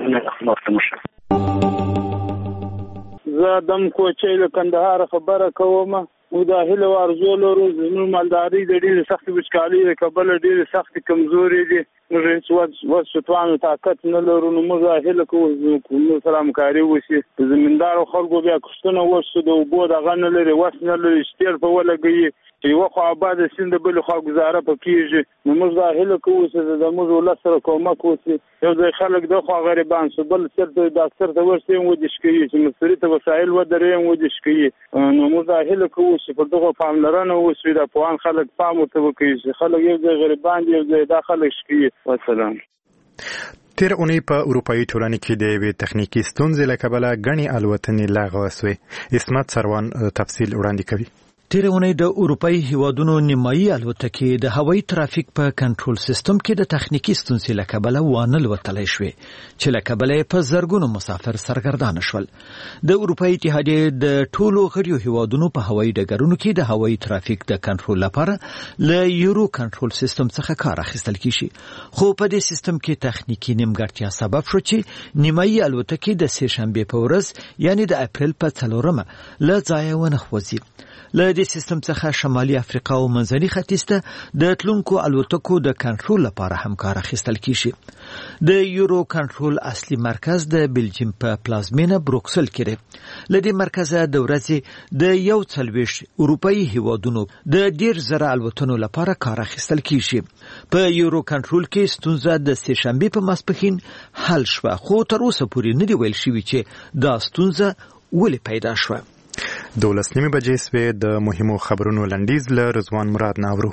زه دم کوچی له کندهار خبره کوم. مداهله ورزو لرو. زموږ مالداري د ډېرې سختې وچکالۍ د کبله ډېرې سختې کمزورې دي. موږ هېڅ وسوتوانو طاقت نه لرو. نو موږ هیله کوو موږ سره همکاري وشي. د زمیندارو خلکو بیا کښتونه وشو د اوبو دغه نه لري، وس نه لري، شتېر په ولګوي چې یوه خوا آباده سیند د بلې خوا ګزاره په کېږي. نو موږ دا هیله کوو چې زموږ ولس سره کومک وشي. یو ځای خلک دخوا غریبان شو، بل چېرته ډاکټر ته ورشي هم ودش کوي، چې مستري ته وسایل ودرې هم ودش کوي. نو موږ دا هیله کوو چې پر دغه پاملرنه وشي، د پوهان خلک پام ورته وکړي چې خلک یو ځای غریبان دي، یو ځای دا خلک شکوي. والسلام. تیر اونۍ په اروپایي ټولنې کې د یوې تخنیکي ستونزې له کبله ګڼې الوتنې لغوه شوې. اسمت سروان تفصیل وړاندې کوي. تیره اونۍ د اروپایي هیوادونو نیمایي الوتکې د هوایي ترافیک په کنټرول سیستم کې د تخنیکی ستونزې له کبله وانه لوتلی شوې چې له کبله په زرګونو مسافر سرګردانه شول. د اروپایي اتحادیې د ټولو غړیو هیوادونو په هوایي ډګرونو کې د هوایي ترافیک د کنټرول لپاره له یورو کنټرول سیستم څخه کار اخیستل کیږي، خو په دې سیستم کې تخنیکی نیمګړتیا سبب شو چې نیمایي الوتکې د سه شنبه په ورځ یعنی د اپریل په 4 له ځایه ونښوځي. له دې سیستم څخه شمالي افریقا او منځني ختیځ ته د تلونکو الوتکو د کنټرول لپاره هم کار اخیستل کیږي. د یورو کنټرول اصلي مرکز د بلجیم په پلازمینه بروکسل کې دی. له دې مرکزه د ورځې د 41 اروپایي هیوادونو د 10,000 الوتنو لپاره کار اخیستل کیږي. په یورو کنټرول کې ستونزه د سه شنبه په ماسپښین حل شوه، خو تر اوسه پورې نه دی ویل شوی چې دا ستونزه ولې پیدا شوه. 12 بجې سوې د مهمو خبرونو لنډیز له رضوان مراد ناورو.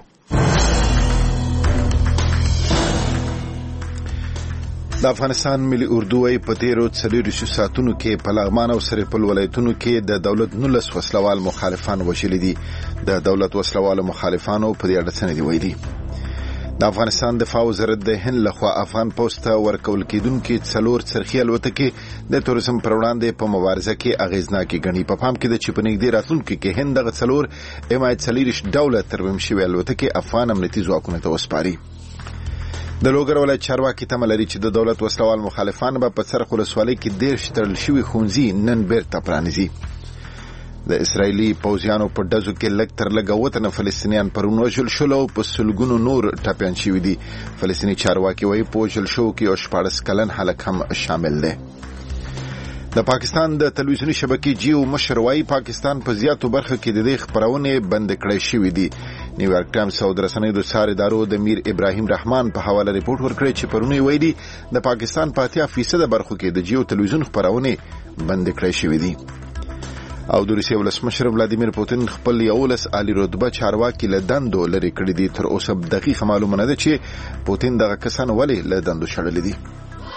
د افغانستان ملي اردو وايي په تیرو 40 ساعتونو کې په لغمان او سرپل ولایتونو کې د دولت 19 وسلوال مخالفان وژلي دي. د دولت وسلوال مخالفانو په دې اړه څه ویلي دي؟ د افغانستان دفاع وزارت د هند لخوا افغان پوسټ ته ورکول کېدونکي 4 څرخي الوتکې د توریزم پر وړاندې په مبارزه کې اغیزناکې ګڼي. په پام کې د چې په نږدې راتلونکي کې هند دغه 4 MH-40 ډوله ترمیم شوي الوتکې افغان امنیتي ځواکونو ته وسپاري. د لوګر ولایت چارواکي تمه لري چې د دولت وسلوال مخالفان به په څرخ ولسوالۍ کې 10 تړل شوي ښوونځي نن بیرته پرانیزي. د اسرایلی پوځیانو په ډزو کې لږ تر لږه وطن فلسطینیان پرون وژل شول او په سلګونو نور ټپیان شوي دي. فلسطیني چارواکي وايي په وژل شوو کې 14 کلن هلک هم شامل دی. د پاکستان د تلویزیوني شبکې جیو مشر وايي پاکستان په زیاتو برخو کې د دې خبرونې بند کړې شوې دي. نیویارک ټایمز او د رسنیو د سار ادارو د میر ابراهیم رحمان په حواله ریپورت ورکړی چې پرون ویلي د پاکستان په 80% برخو کې د جیو تلویزیون خبرونې بند کړې شوې دي. او د روسیې ولسمشر ولادیمیر پوتین خپل 11 عالی رتبه چارواکي له دندو لري کړی دي. تر اوسه دقیق معلومه نه ده چې پوتین دغه کسان ولې له دندو شړلي دي.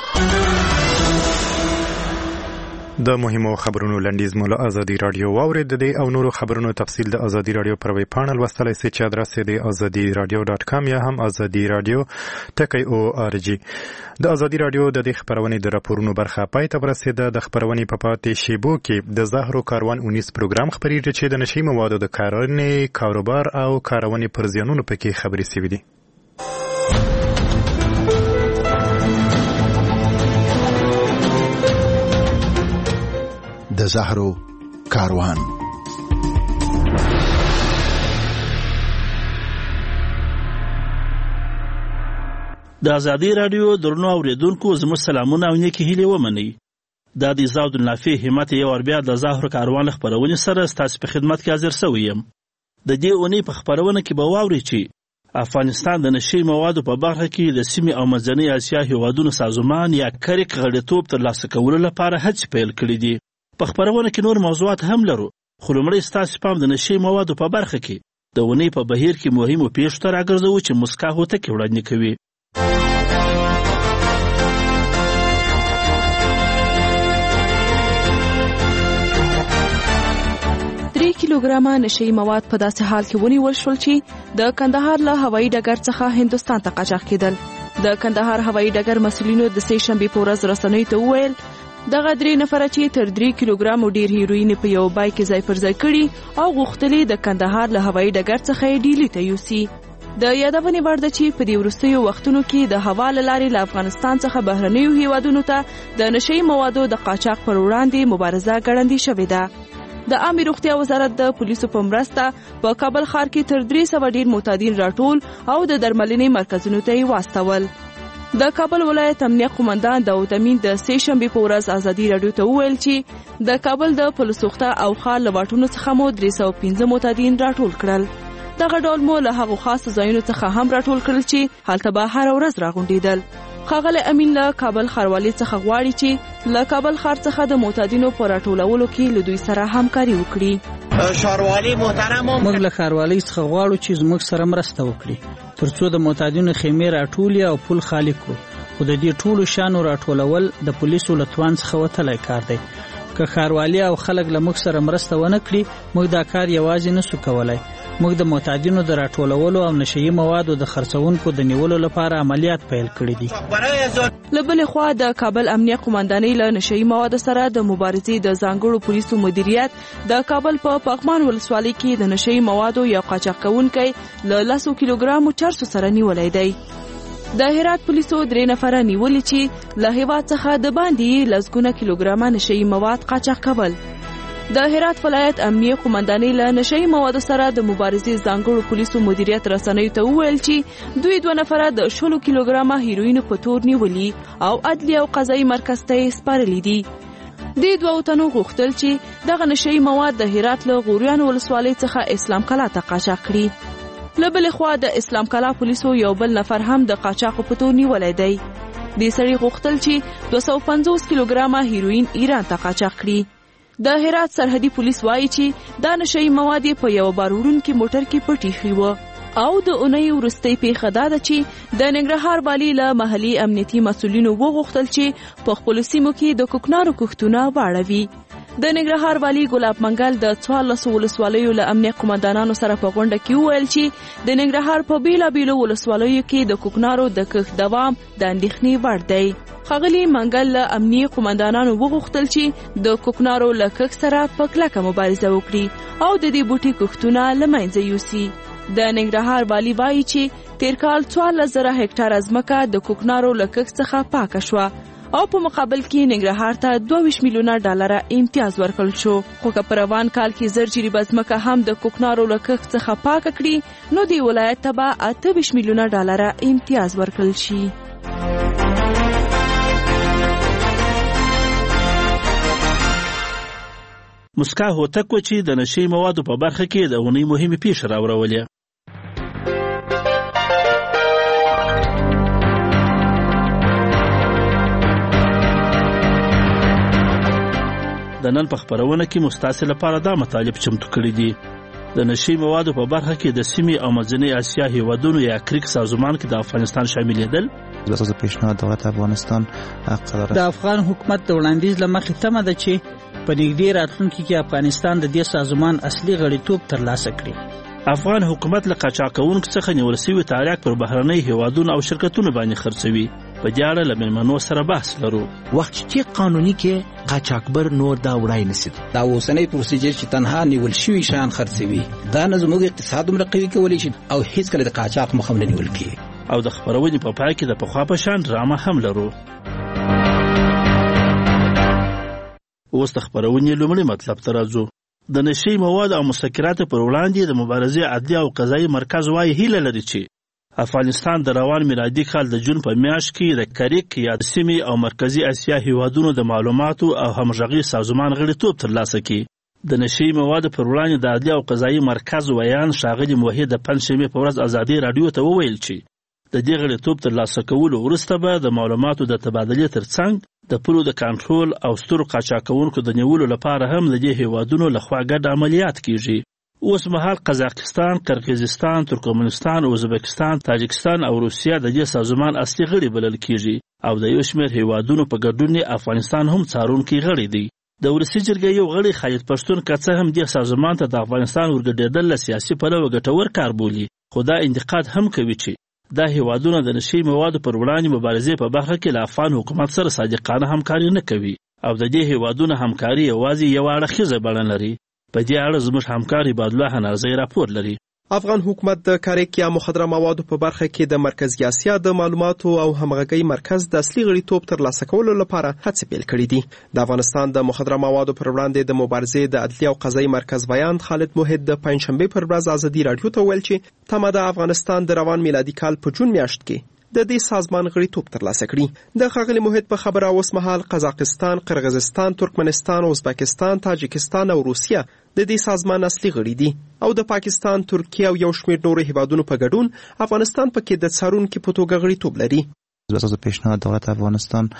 د مهمو خبرونو لنډیز مو له ازادي رادیو واورید. د او نورو خبرونو تفصیل د ازادي رادیو پر ویب پاڼل لوستلای شئ چې ادرس یې د azadiradio.com یا هم azadiradio.org. د ازادي رادیو د دې خبرونې د راپورونو برخه پای ته ورسېده. د خبرونې په پاتې شیبو کې د زهرو کاروان 19 پروګرام خبرېږي چې د نشي موادو د کارونې کاروبار او کارونې پر زیانونو پکې خبرې شوي دي. د زهرو کاروان. د ازادي رادیو درنو اوریدونکو زموږ سلامونه او نیکی هیلې ومنئ. دا د زاود النافع همت یو ور بیا د زهرو کاروان خبرونه سره ستاسو په خدمت کې حاضر شوم. د دې اونۍ په خبرونه کې به واورئ چې افغانستان د نشي موادو په برخه کې د سیمې او منځنۍ اسیا هیوادونو سازمان یا کریک غړیتوب ترلاسه کولو لپاره هڅې پیل کړې دي. په خبرونه کې نور موضوعات هم لرو، خو لومړی ستاسو پام د نشي موادو په برخه کې د اونۍ په بهیر کې مهمو پیښو ته راګرځوو چې مسکا هوتکې وړاندې کوي. 3 کیلوګرامه نشي مواد په داسې حال کې ونیول شول چې د کندهار له هوایي ډګر څخه هندوستان ته قاچاق کېدل. د کندهار هوایي ډګر مسؤلینو د سه شنبه په ورځ رسنیو ته وویل دغه 3 نفر چې تر 3 کیلوګرامو ډیر هیروین په یو بای کې ځای پر ځای کړي او غوښتلې د کندهار له هوایي ډګر څخه ډیلی ته یوسي. د یادونې وړ ده چې په دې وروستیو وختونو کې د هوا له لارې له افغانستان څخه بهرنیو هیوادونو ته د نشي موادو د قاچاق پر وړاندې مبارزه ګړندۍ شوې ده. د عامه روغتیا وزارت د پولیسو په مرسته په کابل ښار کې تر 300 ډیر معتادین راټول او د درملنې مرکزونو ته واستول. د کابل ولایت امنیه قومندان داود امین د سه شنبه په ورځ ازادي رادیو ته وویل چې د کابل د پلسوخته او خال لواټونو څخه مو 315 معتادین راټول کړل. دغه ډول مو له هغو خاصو ځایونو څخه هم راټول کړل چې هلته به هر ورځ راغونډېدل. ښاغلی امین له کابل ښاروالۍ څخه غواړي چې له کابل ښار څخه د معتادینو په راټولولو کې له دوی سره همکاري وکړي. ښاروالۍ محترم موږ له ښاروالۍ څخه غواړو چې زموږ سره مرسته وکړي ترڅو د معتادینو خیمې راټولي او پل خالي کړو. خو د دې ټولو شانو راټولول د پولیسو له توان څخه وتلی کار دی. که ښاروالي او خلک له موږ سره مرسته ونه کړي موږ دا کار یوازې نسو کولای. موږ د معتادینو د راټولولو او نشهیي موادو د خرڅونکو د نیولو لپاره عملیات پیل کړي دي. له بلې خوا د کابل امنیه قومندانۍ له نشهیي موادو سره د مبارزې د ځانګړو پولیسو مدیریت د کابل په پغمان ولسوالۍ کې د نشهیي موادو یو قاچاق کوونکی له 10 کیلوګرامو چرسو سره نیولی دی. د هرات پولیسو 3 نفره نیولي چې له هیواد څخه د باندې لسګونه کیلوګرامه نشهیي مواد قاچاق کول. د هرات ولایت امنیه قومندانۍ له نشهیي موادو سره د مبارزې ځانګړو پولیسو مدیریت رسنیو ته وویل چې دوی 2 نفره د 10 کیلوګرامه هیروین په تور نیولي او عدلي او قضایي مرکز ته یې سپارلي دي. د 2 تنو غوښتل چې دغه نشهیي مواد د هرات له غوریان ولسوالۍ څخه اسلام کلا ته قاچاق کړي. له بلې خوا د اسلام کلا پولیسو یو بل نفر هم د قاچاقو په تور نیولی دی. دې سړي غوښتل چې 250 کیلوګرامه هیروین ایران ته قاچاق کړي. د هرات سرحدي پولیس وایي چې دا نشهیي مواد په یو بار وړونکي موټر کې پټ ایښي وو او د اونۍ وروستۍ پیښه دا ده چې د ننګرهار والي له محلي امنیتي مسؤلینو وغوښتل چې په خپلو سیمو کې د کوکنارو کښتونه واړوي. د ننګرهار والي ګلاب منګل د 14 ولسوالیو له امنیه قومندانانو سره په غونډه کې وویل چې د ننګرهار په بیلابیلو ولسوالیو کې د کوکنارو د کښت دوام د اندېښنې وړ دی. ښاغلي منګل له امنیه قومندانانو وغوښتل چې د کوکنارو له کښت سره په کلکه مبارزه وکړي او د دې بوټي کښتونه له منځه یوسي. د ننګرهار والي وایي چې تیر کال 14,000 هکټاره ځمکه د کوکنارو له کښت څخه پاکه شوه او په مقابل کې ننګرهار ته 22 میلیونه ډالره امتیاز ورکړل شو. خو که په روان کال کې زر جریبه ځمکه هم د کوکنارو له کښت څخه پاکه کړي نو د ولایت ته به 28 میلیونه ډالره امتیاز ورکړل شي. مسکا هوتک و چې د نشهیي موادو په برخه کې د اونۍ مهمې پیښې راوړولې. د نن په خبرونه کې مستاسې لپاره دا مطالب چمتو کړي دي. د نشهیي موادو په برخه کې د سیمې او منځنۍ اسیا هیوادونو یا کریک سازمان کې د افغانستان شاملېدل. د پیشنهاد دولت افغانستان د افغان حکومت د وړاندیز له مخې تمه ده چې په نږدې راتلونکي کې افغانستان د دې سازمان اصلي غړیتوب ترلاسه کړي. افغان حکومت له قاچاقونکو څخه نیول شوي تاریخ پر بهرنۍ هیوادونو او شرکتونو باندې خرڅوي. په دې اړه له مېلمنو سره بحث لرو. وخت چې قانوني کې قاچاقبر نور دا وړای نشي. دا اوسنۍ پروسیجر چې تنها نیول شوي شیان خرڅوي دا نه زموږ اقتصاد هم قوي کولی شي او هیڅ کله د قاچاق مخه نه نیول کیږي. او د خبرونې په پای کې د پخوا په شان ډرامه هم لرو. اوس د خبرونې لومړی مطلب ته راځو. د نشهیي مواد او مسکراتو پر وړاندې د مبارزې عدلي او قضایي مرکز وایي هیله لري چې افغانستان د روان میلادي کال د جون په میاشت کې د کریک یا د سیمې او مرکزي اسیا هیوادونو د معلوماتو او همغږي سازمان غړیتوب ترلاسه کړي. د نشهیي موادو پر وړاندې د عدلي او قضایي مرکز ویان ښاغلي موحد د پنجشنبې په ورځ ازادي راډیو ته وویل چې د دې غړیتوب ترلاسه کولو وروسته به د معلوماتو د تبادلې ترڅنګ د پولو د کنټرول او سترو قاچاقونکو د نیولو لپاره هم د دې هیوادونو لخوا ګډ عملیات کیږي. اوس مهال قزاقستان، قرقیزستان، ترکمنستان، ازبکستان، تاجکستان او روسیه د دې سازمان اصلي غړي بلل کیږي او د یو شمېر هیوادونو په ګډون افغانستان هم څارونکی غړی دی. د ولسي جرګې یو غړي خالد پښتون که څه هم دې سازمان ته د افغانستان ورګډېدل له سیاسي پلوه ګټور کار بولي، خو دا انتقاد هم کوي چې دا هیوادونه د نشهیي موادو پر وړاندې مبارزې په برخه کې له افغان حکومت سره صادقانه همکاري نه کوي او د دې هیوادونو همکاري یوازې یو اړخیزه بڼه لري. په دې اړه زموږ همکار عبادالله نازی راپور لري. افغان حکومت د کاریک یا مخدره موادو په برخه کې د مرکزي اسیا د معلوماتو او همغږي مرکز د اصلي غړیتوب ترلاسه کولو لپاره هڅې پیل کړې دي. د افغانستان د مخدره موادو پر وړاندې د مبارزې د عدلي او قضایي مرکز بیان خالد موحد د پنجشنبې پر ورځ ازادي راډیو ته ویل چې تمه د افغانستان د روان میلادي کال په جون میاشت کې د دې سازمان غړیتوب ترلاسه کړي. د ښاغلي موحد په خبره اوس مهال قزاقستان، قرغیزستان، ترکمنستان، ازبکستان، تاجکستان او روسیه د دې سازمان اصلي غړي دي او د پاکستان، ترکیه او یو شمېر نورو هیوادونو په ګډون افغانستان پکې د څارونکي په توګه غړیتوب لري. اساس پیشنهاد دولت افغانستان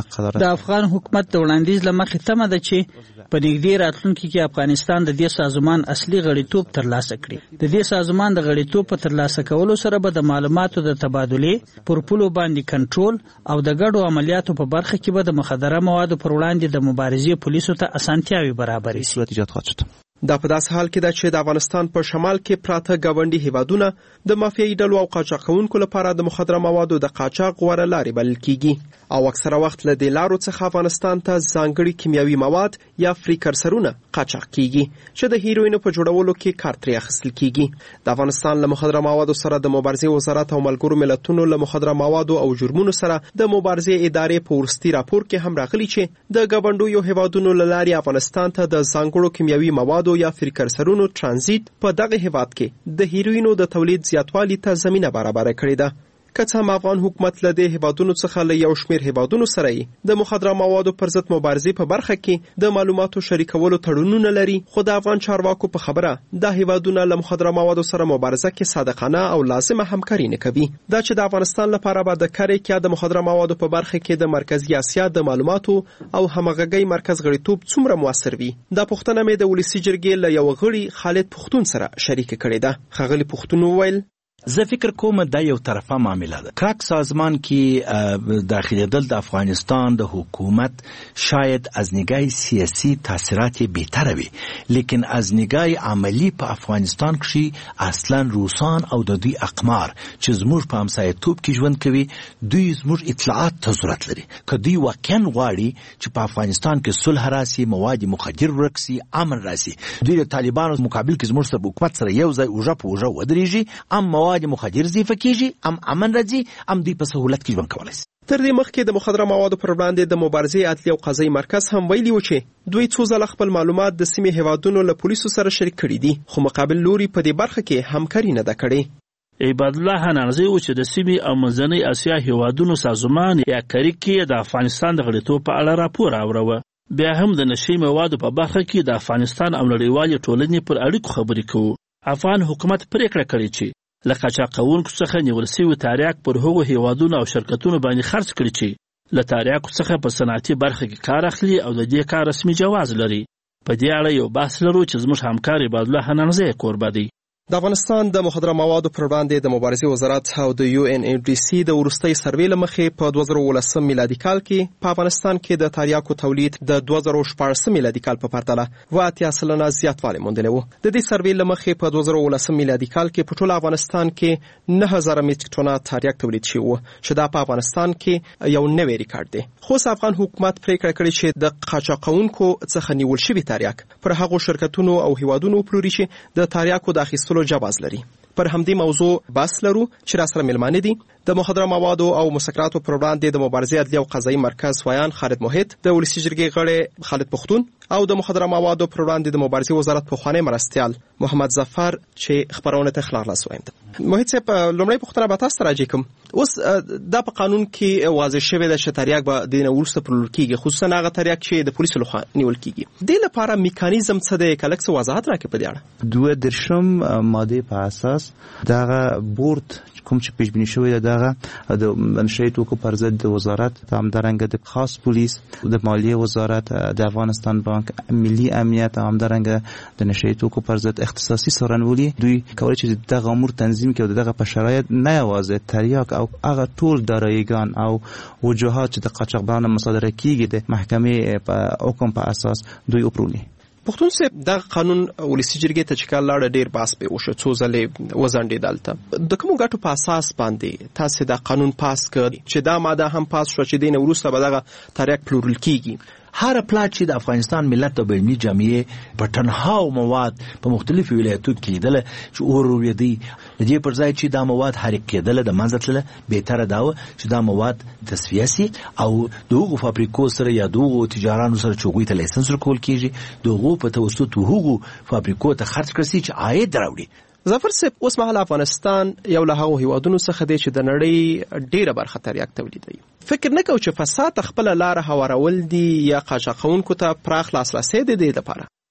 د افغان حکومت د وړاندیز له مخې تمه ده چې په نږدې راتلونکي کې افغانستان د دې سازمان اصلي غړیتوب ترلاسه کړي. د دې سازمان د غړیتوب په ترلاسه کولو سره به د معلوماتو د تبادلې پر پولو باندې کنټرول او د ګډو عملیاتو په برخه کې به د مخدره موادو پر وړاندې د مبارزې پولیسو ته اسانتیاوي برابرې شي. دا په داس حال کې ده چې د افغانستان په شمال کې پراته گاونډي هیوادونه د مافیایي ډلو او قاچاقونکو لپاره د مخدره موادو د قاچاق غوره لارې بلل کیږي او اکثره وخت له دې لارو څخه افغانستان ته ځانګړي کیمیاوي مواد یا فریکرسرونه قاچاق کیږي چې د هیروینو په جوړولو کې کار ترې اخیستل کیږي. د افغانستان له مخدره موادو سره د مبارزې وزارت او ملګرو ملتونو له مخدره موادو او جرمونو سره د مبارزې ادارې په ورستي راپور کې هم راغلي چې د ګاونډیو هیوادونو له لارې افغانستان ته د ځانګړو کیمیاوي موادو یا فریکرسرونو ترانزیت په دغه هیواد کې د هیروینو د تولید زیاتوالي ته زمينه برابر کړې ده. که څه هم افغان حکومت له دې هیوادونو څخه له یو شمېر هیوادونو سره د مخدره موادو پر ضد مبارزې په برخه کې د معلوماتو شریکولو تړونونه لري، خو د افغان چارواکو په خبره د هیوادونو له مخدره موادو سره مبارزه کې صادقانه او لازمه همکاري نه کوي. دا چې د افغانستان لپاره به د کاریکیا د مخدره موادو په برخه کې د مرکزی اسیا د معلوماتو او همغږي مرکز غړیتوب څومره موثر وي، دا پوښتنه مې د ولسی جرګې له یو غړي خالد پښتون سره شریک کړې ده. خغلی پښتون وویل زه فکر کوم دا یو طرفه معامله ده. کراک سازمان کې داخليدل د افغانستان د حکومت شاید از نگاه سیاسی تاثیرات بهتره وي، لیکن از نگاه عملی په افغانستان کې اصلا روسان او د دوی اقمار چې زموږ په همسایه‌توب کې ژوند کوي دوی زموږ اطلاعات ته ضرورت لري. که دوی واقعا غواړي چې په افغانستان کې صلح راسي، مواد مخدر ورکسي، امن راسي، دوی د طالبانو مقابل کې زموږ سره حکومت سره یو ځای اوجه په اوجه ودرېږي، مواد مخدر زیفه کیږي، امن راځي، دوی په سهولت کې ژوند کولای شي. تر دې مخکې د مخدره موادو پر وړاندې د مبارزې عدلي او قضایي مرکز هم ویلي و چې دوی څو ځله خپل معلومات د سیمې هیوادونو له پولیسو سره شریک کړي دي، خو مقابل لوري په دې برخه کې همکاري نه ده کړې. عباد الله حنانزی و چې د سیمې او منځنۍ اسیا هیوادونو سازمان یا کریک کې د افغانستان د غړیتوب په اړه راپور اوروه. بیا هم د نشي موادو په برخه کې د افغانستان او نړیوالې ټولنې پر اړیکو خبرې کوو. افغان حکومت پریکړه کړې چې له قاچاقونکو څخه نیول شوي تاریاک پر هغو هیوادونو او شرکتونو باندې خرڅ کړي چې له تاریاکو څخه په صنعتي برخه کې کار اخلي او د دې کار رسمي جواز لري. په دې اړه یو بحث لرو چې زموږ همکار عباد الله حنانزی کوربه دی. د افغانستان د مخدره موادو پر وړاندې د مبارزې وزارت او د UNODC د ورستۍ سروې له مخې په 2019 میلادي کال کې په افغانستان کې د تاریاکو تولید د 2014 میلادي کال په پرتله 80% زیاتوالی موندلی و. د دې سروې له مخې په 2019 میلادي کال کې په ټول افغانستان کې 9000 میټریک ټنه تاریاک تولید شوی و چې دا په افغانستان کې یو نوی ریکارډ دی. خو افغان حکومت پریکړه کړې چې د قاچاقونکو څخه نیول شوي تاریاک پر هغو شرکتونو او هیوادونو پلوري چې د تاریاکو د اخیستلو جواز لري. پر همدې موضوع بحث لرو چې را سره ملمانه دي د مخدره موادو او مسکراتو پر وړاندې د مبارزې عدلي او قضایي مرکز ویان خالد موحد، د ولسی جرګې غړی خالد پښتون او د مخدره موادو پر وړاندې د مبارزې وزارت پخوانی مرستیال محمد ظفر چې خبرونه ته خلاص وایم. موحد صاحب، لومړی پوښتنه به تاسو راځي کوم اوس دا په قانون کې واضح شوی ده چې تاریاک به د نورسته پلور کیږي، خصوصا هغه تاریاک چې د پولیسو لخوا نیول کیږي. د لپاره میکانیزم څه دی؟ کلک څه وضاحت راکړي په دې اړه. 2 ماده په اساس دغه بورد کوم چې پیش بینی شوی دغه د نشریه توکو پر ضد د وزارت هم درنګ د خاص پولیس د مالیه وزارت د افغانستان بانک ملي امنیت هم درنګ د نشریه توکو پر ضد اختصاصي څارنوالي دوی کولای چې دغه امور تنظیم کړي او دغه په شرایط نه یوازې تریاک او هغه ټول داراییګان او وجوهات چې د قاچاقبرانو مصادره کیږي د محکمې په حکم په اساس دوی وپروني. پښتون صاحب، دا قانون ولسی جرګې ته چې کال لاړ ډیر باس به وشو، څو ځلې وزنډې دلته د کوم غټو په اساس باندې تاسو دا قانون پاس کړ چې دا ماده هم پاس شو چې دین وروسته به دغه تاریخ پلورل کیږي. هر پلاټ چې د افغانستان ملت او بینی جامعه په تنها مواد په مختلفو ولایتونو کې لیدل چې اوروریدي د دې پر ځای چې دا مواد حرکت کېدل د منځتله بهتره دا چې دا مواد تصفیه سي او دغه فابریکو سره یا دغه تجارانو سره چوغوي ته لایسنس ورکول کیږي، دغه په توسط هغه فابریکو ته خرڅ کړي چې عاید راوړي. ظفر صاحب، اوس مهال افغانستان یو له هغو هیوادونو څخه دی چې د نړۍ ډیره برخه تاریاک تولیدوي. فکر نه کوم چې فساد خپل لار هوارول دي یا قاچاقونکو ته پراخ لاسرسي دی د لپاره.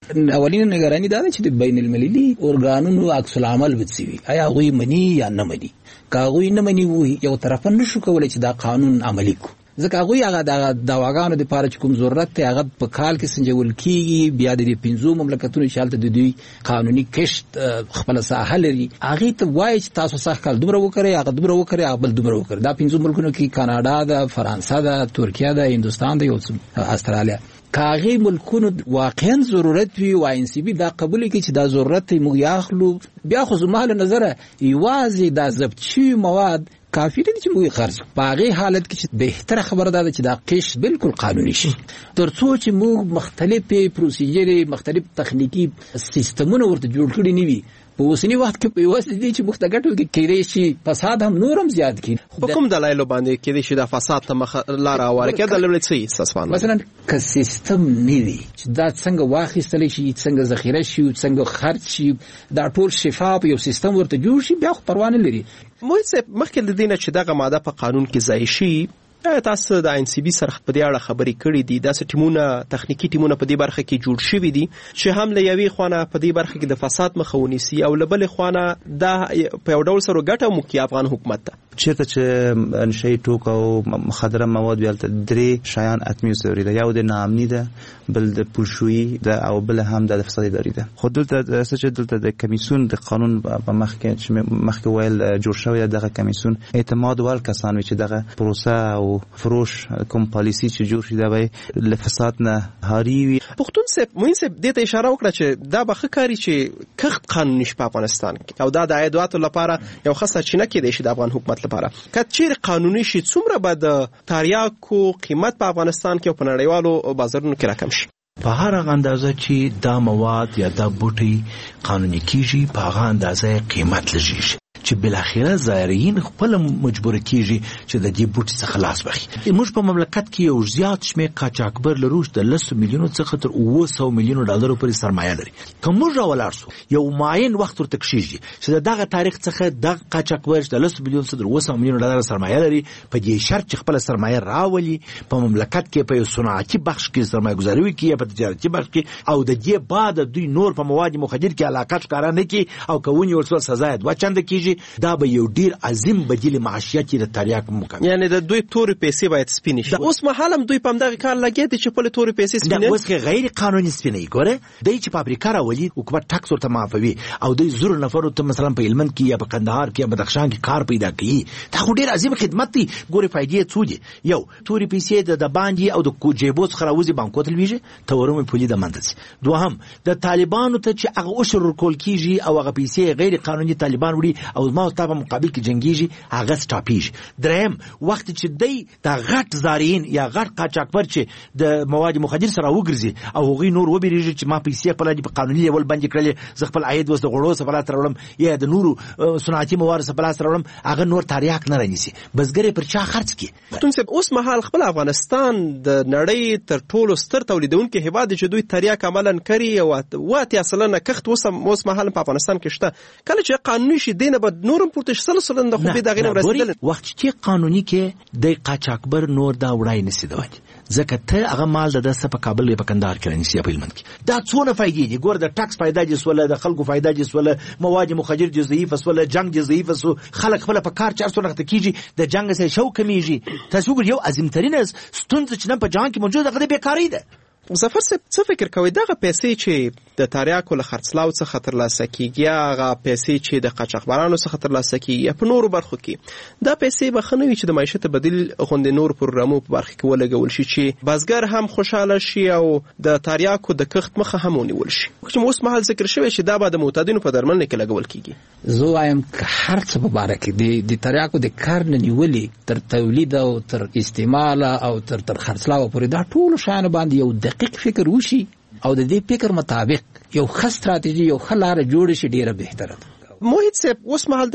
اولین نگرانی دا ده چې د بین المللي اورګانونو عکس العمل بتسوي آیا هغوی مني یا نه مني. که هغوی نه مني یو طرفه نشو کولی چې دا قانون عملي کو، ځکه هغوی هغه د دواګانو دپاره چې کوم ضرورت دی هغه په کال کې سنجول کېږي. بیا د دې 5 مملکتونو چې هلته د دوی قانوني کشت خپله ساحه لري هغې ته وایي چې تاسو سږ کال دومره وکړئ، هغه دومره وکړئ، هغه بل دومره وکړئ. دا 5 ملکونو کې کاناډا ده، فرانسه ده، ترکیه ده، هندوستان ده، یو استرالیا. که هغې ملکونو واقعا ضرورت وي او INCB دا قبول کړي چې دا ضرورت موږ یاخلو، بیا خو زما له نظره یوازې دا ضبط شوي مواد کافی دی چې موږ خرڅ په هغې حالت کې چې بهتره خبره ده چې دا قش بالکل قانوني شي، تر څو چې موږ مختلفې پروسیجرې مختلف تخنیکي سیستمونه ورته جوړ کړي نه وي. په اوسني وخت کې په یوازې دي چې مخته ګټو کې کېدای شي فساد هم نور هم زیات کړي. په کوم دلایلو باندې کېدای شي دا فساد ته لاره هواره کړي؟ دلایل څه اساسوان مثلا که سیستم نه وي چې دا څنګه واخیستلی شي، څنګه ذخیره شي، څنګه خرڅ شي، دا ټول شفاف یو سیستم ورته جوړ شي، بیا خو پروا نه لري. موږ مخکې د دې نه چې دغه ماده په قانون کې ځای شي، تاسو د INCB سره په دې اړه خبرې کړې دي؟ داسې ټیمونه تخنیکی ټیمونه په دې برخه کې جوړ شوي دي چې هم له یوې خوا په دې برخه کې د فساد مخه ونیسي او له بلې خوا دا په یو ډول سره ګټه موکي افغان حکومت ته. چېرته چې نشهیي توکو او مخدره مواد بیا هلته 3 شیان حتمي ضروري ده، یو د ناامني ده، بل د پولشویي ده او بل هم د فساد اداري ده. خو دلته څه چې دلته د کمیسیون د قانون په مخکې ویل جوړ شوی دغه کمیسیون اعتماد وړ کسان وي چې دغه پروسه او فروش کوم پالیسي چې جوړ شي دا به له فساد نه هاري وي. پښتون صاحب موږ صاحب دې ته اشاره وکړه چې دا به ښه کاري چې کښت قانوني شي په افغانستان کې او دا د عایداتو لپاره یو ښه سرچینه کېدای شي د افغان حکومت لپاره. که چیرې قانوني شي څومره به د تریاکو قیمت په افغانستان کې او په نړیوالو بازارونو کې راکم شي؟ په هر هغه اندازه چې دا مواد یا دا بوټي قانوني کیږي په هغه اندازه قیمت لږیږي چې بلاخره زایرین خپل مجبور کیږي چې د دې بوټي څخه خلاص واخلي. موږ په مملکت کې یو زیات شمېر قاچاقبر لرو د 10 میلیونو څخه تر 900 میلیونو ډالرو پورې سرمایه لري. که موږ راولاړ سو یو معین وخت ورته کېږي چې دغه تاریخ څخه د قاچاقبر د 10 میلیونو څخه تر 900 میلیونو ډالر سرمایه لري، په دې شرط چې خپل سرمایه راولي په مملکت کې په یو صنعتي بخش کې سرمایه گذاري وکړي، په تجارتي بخش کې، او د دې بعد دوی نور په مواد مخدر کې علاقه ښکاره نه کړي او کوونی ورسره سزا 2 چنده کیږي، دا به یو ډیر عظیم بدیل معاشیت د تریاک مکمل. یعنی د دوی تور پیسې باید سپینې شي. اوس مهال هم دوی په دغه کار لګي دي چې په تور پیسې سپینې. دا اوس کې غیر قانوني سپینې ګوره دای چې فابریکه راولي حکومت ټاکس ورته معافوي او دوی زور نفر ته مثلا په هلمند کې یا په قندهار کې یا بدخشان کې کار پیدا کوي. دا خو ډیر عظیم خدمت دی. ګوره فائدې څو دي؟ یو تور پیسې د باندې او د جیبو څخه راوځي بانکو ته لويږي تورم پولي د منځ. دوهم د طالبانو ته چې هغه اوشر کول کیږي او هغه پیسې غیر قانوني طالبان وړي او ما ته په مقابل کې جنگيږي هغه سټاپیږي. دریم وخت چې دی د غټ زارین یا غټ قاچاقبر چې د مواد مخدر سره وګرځي او هغه نور وبېږي چې ما پیسې خپل په قانوني لیول باندې کړل، ز خپل عاید وس د غړو سره بلات راولم یا د نورو صنعتي مواد سره بلات راولم، هغه نور تریاک نه رانیسي بسګری پر چا خرڅ کی. پښتون صاحب اوس مهال خپل افغانستان د نړۍ تر ټولو ستر تولیدونکو هیواد چې دوی تریاک عملاً کوي او واته اصلا کښت اوس مهال په افغانستان کې شته. کله چې قانوني شي دینه به نورم پورته سلسله د خو به دغه رسیدل وخت چې قانوني کې د قاچاقبر نور دا وړای نسی دوی ځکه ته هغه مال د دسه په کابل په کندهار کې رانیسي په هلمند کې. دا څونه فائدې دي؟ ګور د ټاکس فائدہ دي سوله، د خلکو فائدہ دي سوله، مواد مخدر دي ضعیف سوله، جنگ دي ضعیف سو، خلک خپل په کار 400 نقطه کیږي، د جنگ سره شو کمیږي. تاسو ګور یو عظیم ترين ستونزه چې نن په جهان کې موجوده غوډه بیکاری ده. مظفر صاحب څه فکر کوي دغه پیسې چې د تریاکو له خرڅلاو څخه ترلاسه کیږي، هغه پیسې چې د قاچاقبرانو څخه ترلاسه کیږي په نورو برخو کې، دا پیسې به خنوي چې د معیشت بدیل غونډې نور پروګرامو په برخه کې ولګول شي چې بازګر هم خوشاله شي او د تریاکو د کښت مخه هم ونیول شي. چې اوس مهال ذکر شوی چې دا به د معتادینو په درملنه کې لګول کیږي. زه وایم هر څه په باره کې د تریاکو د کار نه نیولې تر تولید او تر استعمال او تر خرڅلاو پورې دا ټول شان باندې یو دقیق فکر وشي او د دې فکر مطابق یو ښه ستراتیژي یو ښه لاره جوړ شي ډیره بهتره ده. موحد صاحب اوس مهال د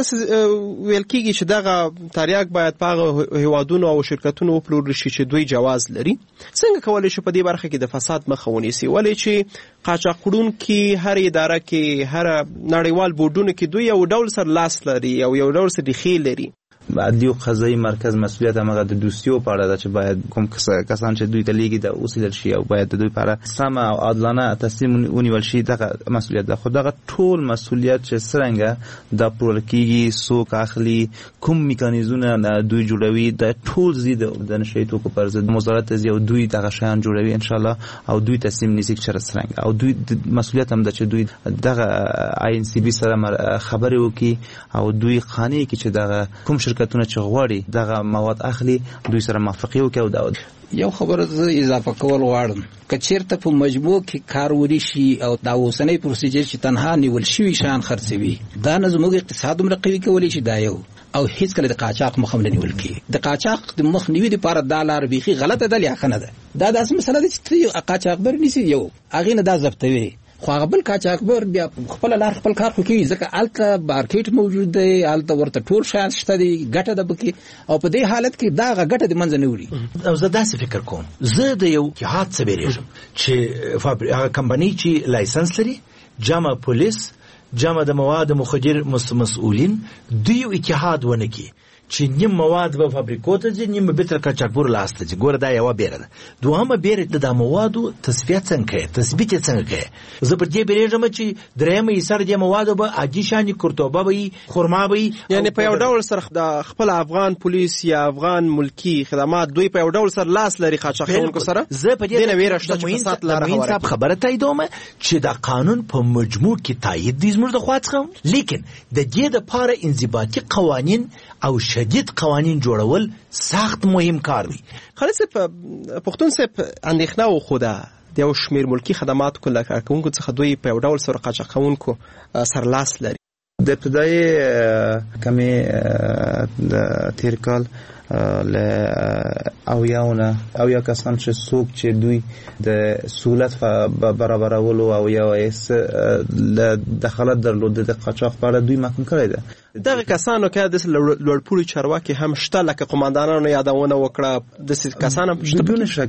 ویل کېږي چې دغه تریاک باید په هغه هیوادونو او شرکتونو وپلورل شي چې دوی جواز لري. څنګه کولی شي په دې برخه کې د فساد مخه ونیسي؟ ولې چې قاچاقړونکي هر اداره کې هر نړیوال بورډونو کې دوی یو ډول سره لاس لري او یو ډول سره ریښې لري. عدلی او قضایي مرکز مسؤلیت هغه د دوستیو په اړه ده چې باید کوم کسان چې دوی ته لیږي د اوسیدل شي او باید د دوی لپاره سم او عادلانه تصمیم ونیول شي. دغه مسؤلیت ده. خو دغه ټول مسؤلیت چې څرنګه د پرول کېږي، څوک اخلي، کوم میکانیزمونه دوی جوړوي، د ټول زید د نشي توکو پر ضد مزارات او دوی دغه شیان جوړوي ان شاء الله او دوی تصمیم نیسي چې څرنګه او دوی مسؤلیت هم ده چې دوی دغه INCB سره خبرې وکړي او دوی خانه کې چې دغه کوم شرکتونه چې غواړي دغه مواد اخلي دوی سره موافقه وکړي. او یو خبره زه اضافه کول غواړم که چیرته په مجموع کې کار وری شي او دا اوسنۍ پروسیجر چې تنها نیول شوی شان خرڅوي دا نه زموږ اقتصاد هم رقوي کولی شي دا یو او هیڅ کله د قاچاق مخ هم نه نیول کی. د قاچاق د مخ نیوي لپاره دا لار بیخي غلطه ده یا خنه ده. دا داسې مسله ده چې قاچاق بر نسی یو اغه نه دا ضبطوي خو هغه بل قاچاقبر بیا خپل لار خپل کار کوي ځکه الته مارکیټ موجود دی، الته ورته ټول شیان شته دي، ګټه ده بکی او په دې حالت کې دا ګټه د منځ نه وړي. او زه داسې فکر کوم زه د یو جهاد څه بیرېږم چې هغه کمپنی چې لایسنس لري، جامع پولیس، جامع د مواد مخدر مسؤلین دوی یو اتحاد ونه کی چې نیم مواد به فابریکو ته ځي، نیم به تر قاچاقبر لاسته ځي. ګوره دا یو بیره ده. دوهمه بیره د موادو تصفیه څنګه کوي، تثبیت څنګه کوي. زه په دې بیرېږم چې درېمه یې سره د موادو به عادي شانې کورتوبه وي، خرما وي، یعنی په یو ډول سره د خپل افغان پولیس یا افغان ملکی خدمات دوی په یو ډول سره لاس لري قاچاقونکو سره. زه په دې ویره شته چې فساد لاره صاحب خبره تاییدوم چې دا قانون په مجموع کې تایید دي زموږ د خوا څخه، لیکن د دې لپاره انضباطي قوانین او شدید قوانین جوړول سخت مهم کار دی. خالص پښتون صاحب اندېښنه و خوده د یو شمیر ملکی خدماتو کارکوونکو څخه دوی په یو ډول سره قاچاقونکو سرلاس لري. د ابتدایي کمی د تیر کال او یا کسان چې څوک چې دوی د سہولت برابرولو او یا دخالت درلوده د قاچاق په اړه دوی محکوم کړی ده. دغه کسانو کې د لوړپوړي چارواکي هم شته، لکه قوماندانانو یادونه وکړه، د کسان هم شته. بدون شک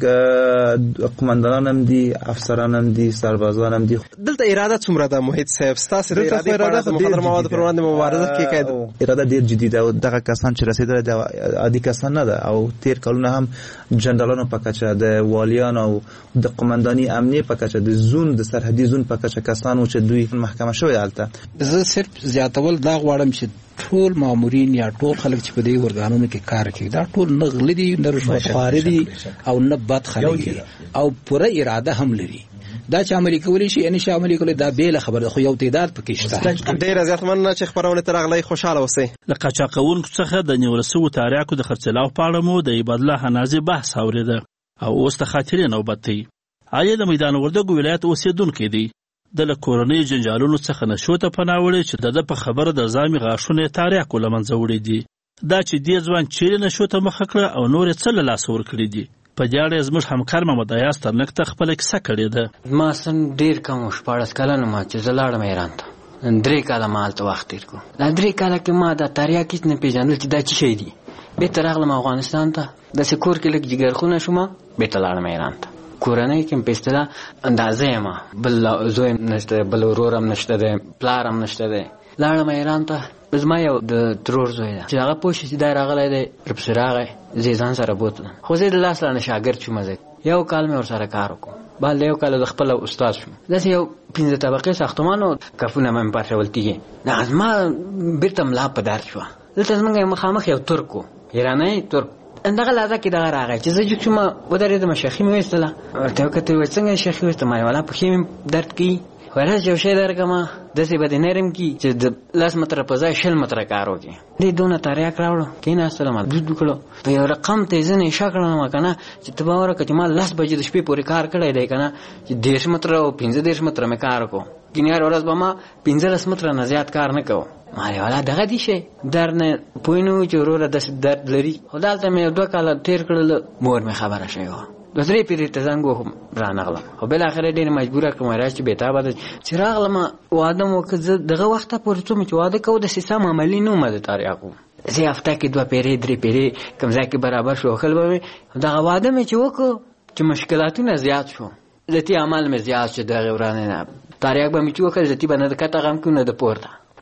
قوماندانان هم دي، افسران هم دي، سربازان هم دي. دلته اراده څومره ده محیط صاحب؟ ستاسو د اراده په اړه د مخدر موادو پر وړاندې مبارزه کې کوي. اراده ډیر جدي ده. دغه کسان چې رسیدل د عادي کسان نه ده او تیر کلونه هم جنرالانو په کچه د والیان او د قومانداني امنیه په کچه د زون د سرحدي زون په کچه کسانو چې دوی محکمه شوی الته. زه صرف زیاتول دا غواړم چې ټول مامورین یا ټول خلک چې په دې ورګانونو کې کار کوي دا ټول نه غلي دي، نه رشوت خواري دي او نه بد خلک دي او پوره اراده هم لري. دا چې عملي کولی شي یعنی چې عملي کولی دا بیل خبره خو یو تعداد پکې شته. ډېر زیات مننه چې خبرونه تر اغلې خوشاله اوسئ. له قاچاقونکو څخه د نیول شویو تاریاکو د خرڅلاو په اړه مو د عبادالله حنازي بحث اورېده او اوس د خاطرې نوبت دی. عاید د میدان وردګو ولایت اوسېدونکی دی. د کورنۍ جنجالونو څخه نشو ته پناه وړي چې د په خبره د ځامي غاښونه تاریاکو له منځه وړي دي. دا چې دې ځوان چیرې نشو ته مخه کړه او نور یې څه له لاسه ورکړي دي. په دې اړه زموږ همکار محمد ایاز ترنک ته خپله کیسه کړې ده. ما سن ډېر کم 14 کلن ما چې زه لاړم ایران ته 3 کاله ما هلته وخت تېر کړو. دا 3 کاله کې ما دا تاریاک هېڅ نه پېژندل چې دا څه شی دي. بېرته راغلم افغانستان ته، داسې کور کې لږ جګرخونه شوم، بېرته لاړم ایران ته. کورنۍ کې په اصطلاح اندازه یم، بل زوی هم نشته، بل ورور هم نشته دی، پلار هم نشته دی. لاړم ایران ته. زما یو د ترور زوی ده چې هغه پوه شي چې دا راغلی دی، ورپسې راغی، زه یې ځان سره بوتلم. خو زه د لاس لانه شاګرد شوم. زه یو کال مې ورسره کار وکړو، بعد یو کال د خپله استاد شوم. داسې یو 5 طبقې ساختمان و، کفونه مې پارچول کېږي. دا زما بېرته ملا په درد شوه. دلته زموږ مخامخ یو ترک و، ایرانی ترک. اندغه لحظه کې دغه راغی چې زه جګ شوم، ودرېدم، شیخي مې ویستله. ورته یې وکتل، ویل څنګه شیخي ویسته؟ ما والا پښې مې درد کوي. ورځ یو شی درکړم داسې به دې نرم کي چې د 10 متره په ځای 20 متره کار وکړي. دې دونه تاریاک راوړو، کېناستلم، دود وکړو. په یو رقم ته یې زه نشه کړم که نه چې ته باور وکړه چې ما 10 بجې د شپې پورې کار کړی دی که نه، چې 10 متره او 15 متره مې کار وکړو. ګینې هر ورځ به ما 15 متره نه زیات کار نه کوو. ما یې والا دغه دي شی در نه پوه نه وو چې وروره داسې درد لري. خو دلته مې 2 کاله تېر کړل، مور مې خبره شوې وه. 2-3 پیرې ته زنګ وهم، رانغلم. خو بالاخره ډېره مجبوره کړم راځه چې بېتابه ده چې راغلم. واده مو وکړ. زه دغه وخته پورې څوم چې واده کوو داسې سم عملي نه وم د تاریاکو. زه هفته کې 2 پیرې 3 پیرې کوم ځای کې برابر شو خل به مې دغه واده مې چې وکړو چې مشکلاتونه زیات شو، ذاتي عمل مې زیات شو. دغه ورانه نه تاریاک به مې چې وکړ ذاتي به نه د کته غم کې نه د پورته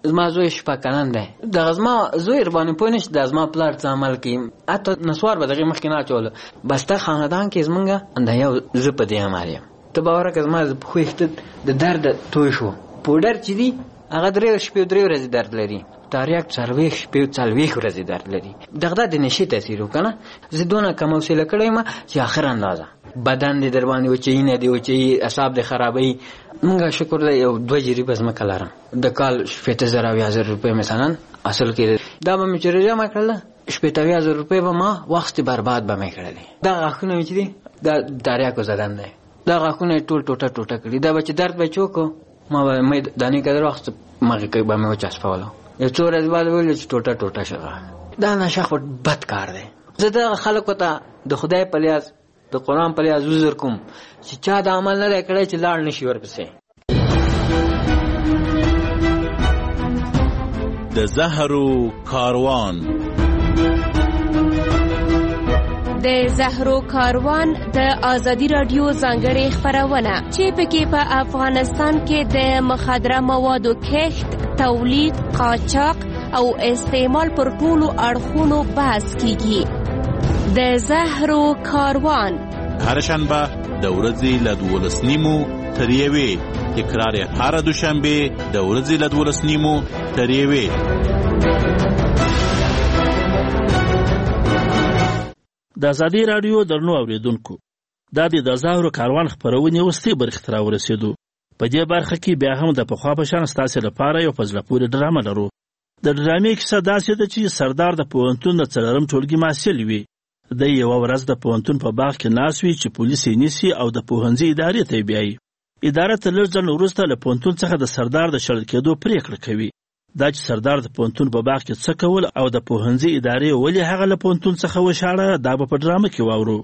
زما زوی شپږ کلن دی دغه زما زوی باندې پوه نشي د زما پلار څه عمل کوي حتی نسوار به دغې مخکې نه اچولو بس تا خاندان کې زمونږ د یو زه په دې عمل یم ته باوره که زما پښو ویښته د درد توی شو پوډر چې دي هغه 3 شپې 3 ورځې درد لري تاریاک 4 شپې 4 ورځې درد لري دغه د نشي تاثیر وکنه زه دونه کم حوصله کړی ما چې اخر اندازه بدن دې در باندې وچی نه دی وچی اعصاب دې خرابوي مونږه شکر دې یو 2 جری بس مکه لرم د کال 70000 روپۍ مثلا اصل کې دا به مې چې جمع کړل 70000 روپۍ به ما وخت برباد به مې کړل دا غاښونه چې دي دا تاریاکو زدان دی دا غاښونه ټول ټوټه کړي دا بچ درد بچو ما مې دانی کړه وخت مګه کې به مې وچاسپولو یو څو ورځې بعد ویل چې ټوټه شغه دا نشه خو بد کار دی زه د خلکو ته د خدای په لیاز د قرآن په لیاز عذر کوم چې چا د عمل نه کړی چې لاړ نشي ورپسې د زهرو کاروان د زهرو کاروان د آزادی رادیو ځانګړې خپرونه چې پکې په افغانستان کې د مخدره موادو کښت تولید قاچاق او استعمال پر ټولو اړخونو بحث کیږي د زهرو کاروان هر شنبه د ورځې له 12:30 تر 1 تکرار هر دوشنبه د ورځې له 12:30 تر 1 د ازادي رادیو درنو اوریدونکو دا د زهرو کاروان خپرونې وستې برخې ته راورسېدو په دې برخه کې بیا هم د پخوا په شان ستاسو لپاره یو په زړه پورې ډرامه لرو د ډرامې کیسه داسې ده چې سردار د پوهنتون د 4م ټولګي محصل وي د یو ورځ د پوهنتون په باغ کې ناست وي چې پولیس یې نیسي او د پوهنځي ادارې ته یې بیایي اداره تر لږ ځنډ وروسته له پوهنتون څخه د سردار د شړل کېدو پرېکړه کوي دا چې سردار د پوهنتون په باغ کې څه کول او د پوهنځي ادارې ولې هغه له پوهنتون څخه وشاړه دا به په ډرامه کې واورو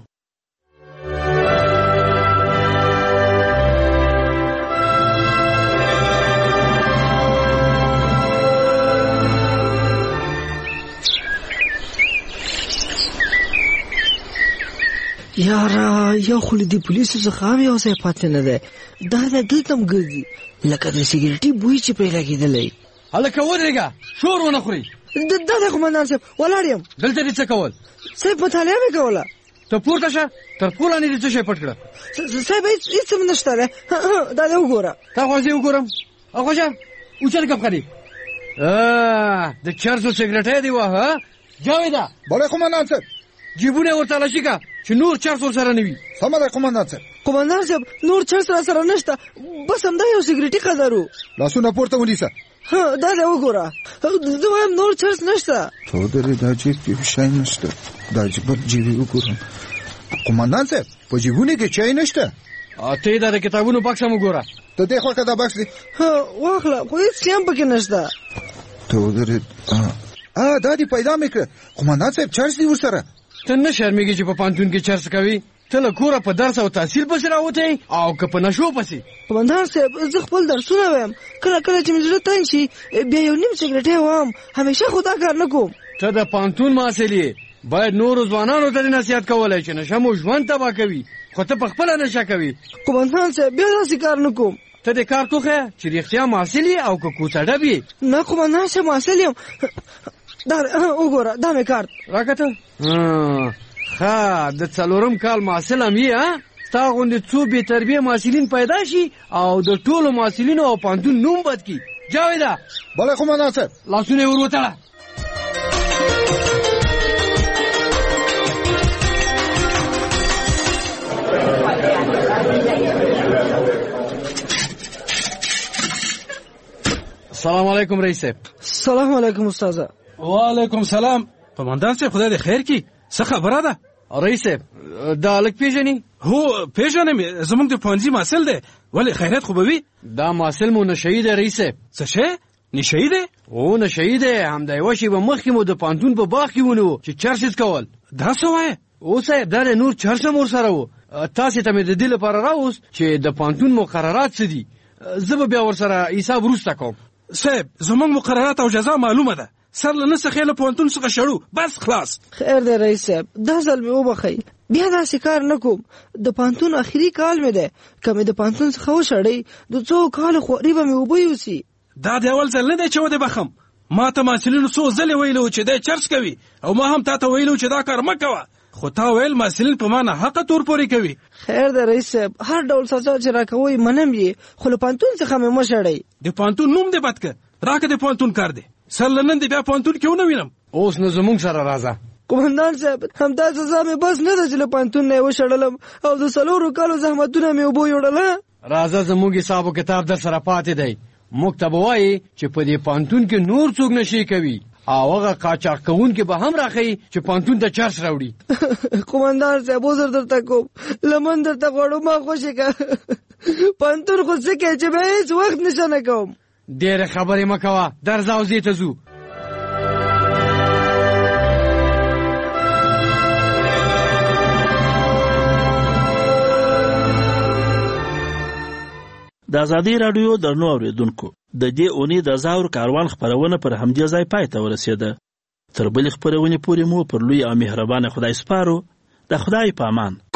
یاره یو خو د پولیسو څخه هم یو ځای پاتې نه دی دا دلته هم ګرځي لکه د سګرټي بوی چې پرې لګېدلی هلکه ودرېږه شور ونه خوري دا دی قومندان صاحب ولاړ یم دلته دې څه کول صاحب مطالعه مې کوله ته پورته شه تر پوله نه دې څه شی پټ کړه صاحب هېڅ هم نشته دی دا دی وګوره تا خو زه وګورم اخوشه اوچت کم خدي د چرسو سګرټۍ دی وه جاویده بله قومندان صاحب جیبونه ورته لاشي که چې نور چرس ورسره نه وي سمه ده قومندان صاحب قومندان صاحب نور چرس را سره نشته بس همدا یو سګرټي قدر و لاسونه پورته ونیسه دا دی وګوره زه وایم نور چرس نشته تو درې دا جیب کې شی نشته دا جیب وګورم قومندان صاحب په جیبونه کې چای نشته ته دا د کتابونو بکس هم وګوره ته دې خوا که دا بکس دی واخله خو هېڅ شی هم پکې نشته تو درې دا دې پیدا مې کړه قومندان صاحب چرس دی ورسره ته نه شرمېږې چې په پوهنتون کې چرس کوي ته له کوره په درس او تحصیل پسې راوتی او که په نشو پسې قومندان صاحب زه خپل درسونه وایم کله کله چې مې زړه تنګ شي بیا یو نیم سګرټۍ وایم همیشه خو دا کار نه کوم ته د پوهنتون محصل یې باید نورو ځوانانو ته دې نصیحت کولی چې نشه مو ژوند تباه کوي خو ته پخپله نشه کوي قومندان صاحب بیا داسې کار نه کوم ته دې کار توخه چې رښتیا محصل یې او که کوڅه ډب یې نه قومندان صاحب محصل یم دا وګوره دا مې کارت راکته ښه د 4م کال محصل هم یې ستا غوندې څو بې تربیه محصلین پیدا شي او د ټولو محصلینو او پوهنتون نوم بد کړي جاویده بله قومندان صاحب لاسونه یې ور وتړه السلام علیکم رئیس صاحب سلام علیکم استاذه وعلیکم سلام قومندان صاحب خدای دې خیر کړي څه خبره ده رئیس صاحب دا هلک پیژني هو پیژنم زموږ د پوهنځي محصل دی ولې خیریت خو به وي دا محصل مو نشهیي دی رئیس صاحب څه شی نشهیي دی او نشهیي دی همدا یوه شېبه مخکې مو د پوهنتون په باغ کې ونیو چې چرس یې څکول دا څه وایې او صاحب دا دی نور چرس هم ورسره و تاسې ته مې د دې لپاره راوست چې د پوهنتون مقررات څه دي زه به بیا ورسره حساب وروسته کوم صاحب زموږ مقررات او جزا معلومه ده سر له نسخې له پوهنتون څخه شړو بس خلاص خیر دی رئیس صاحب دا ځل مې وبخئ بیا داسې کار نه کوم د پوهنتون اخري کال مې دی که مې د پوهنتون څخه وشړئ د 2 کالو خواري به مې اوبه یوسي دا د اول ځل نه دی چې ودې بخم. ما ته محصلینو څو ځلې ویلو چې دی چرس کوي او ما هم تا ته ویلو چې دا کار مه کوه، خو تا ویل محصلین په ما ناحقه تور پورې کوي. خیر دی رئیس صاحب، هر ډول سزا چې راکوئ منم یې، خو له پوهنتون څخه مې مه شړئ. د پوهنتون نوم دې بد که، راکه د پوهنتون کار دی. سر له نن دې بیا پوهنتون کې ونه وینم. اوس نو زموږ سره راځه. قومندان صاحب، همدا سزا مې بس نه ده چې له پوهنتون نه یې وشړلم او د 4 کالو زحمتونه مې اوبو یوړله. راځه زموږ حساب و کتاب در سره پاتې دی. موږ ته به وایي چې په دې پوهنتون کې نور څوک نشي کوي او هغه قاچاق کوونکي به هم راښیي چې پوهنتون ته چرس راوړي. قومندان صاحب عذر درته کوم، لمن درته غواړو ما خوشې که پوهنتون خو څه کوي چې به هېڅ وخت نشه نه کوم. ډېرې خبرې مه کوه، درځه او زی ته ځو. د ازادي راډیو درنو اوریدونکو، د دې اونۍ د زاور کاروان خپرونه پر همدې ځای پای ته ورسېده. تر بلې خپرونې پورې مو پر لوی او مهربانه خدای سپارو. د خدای په امان.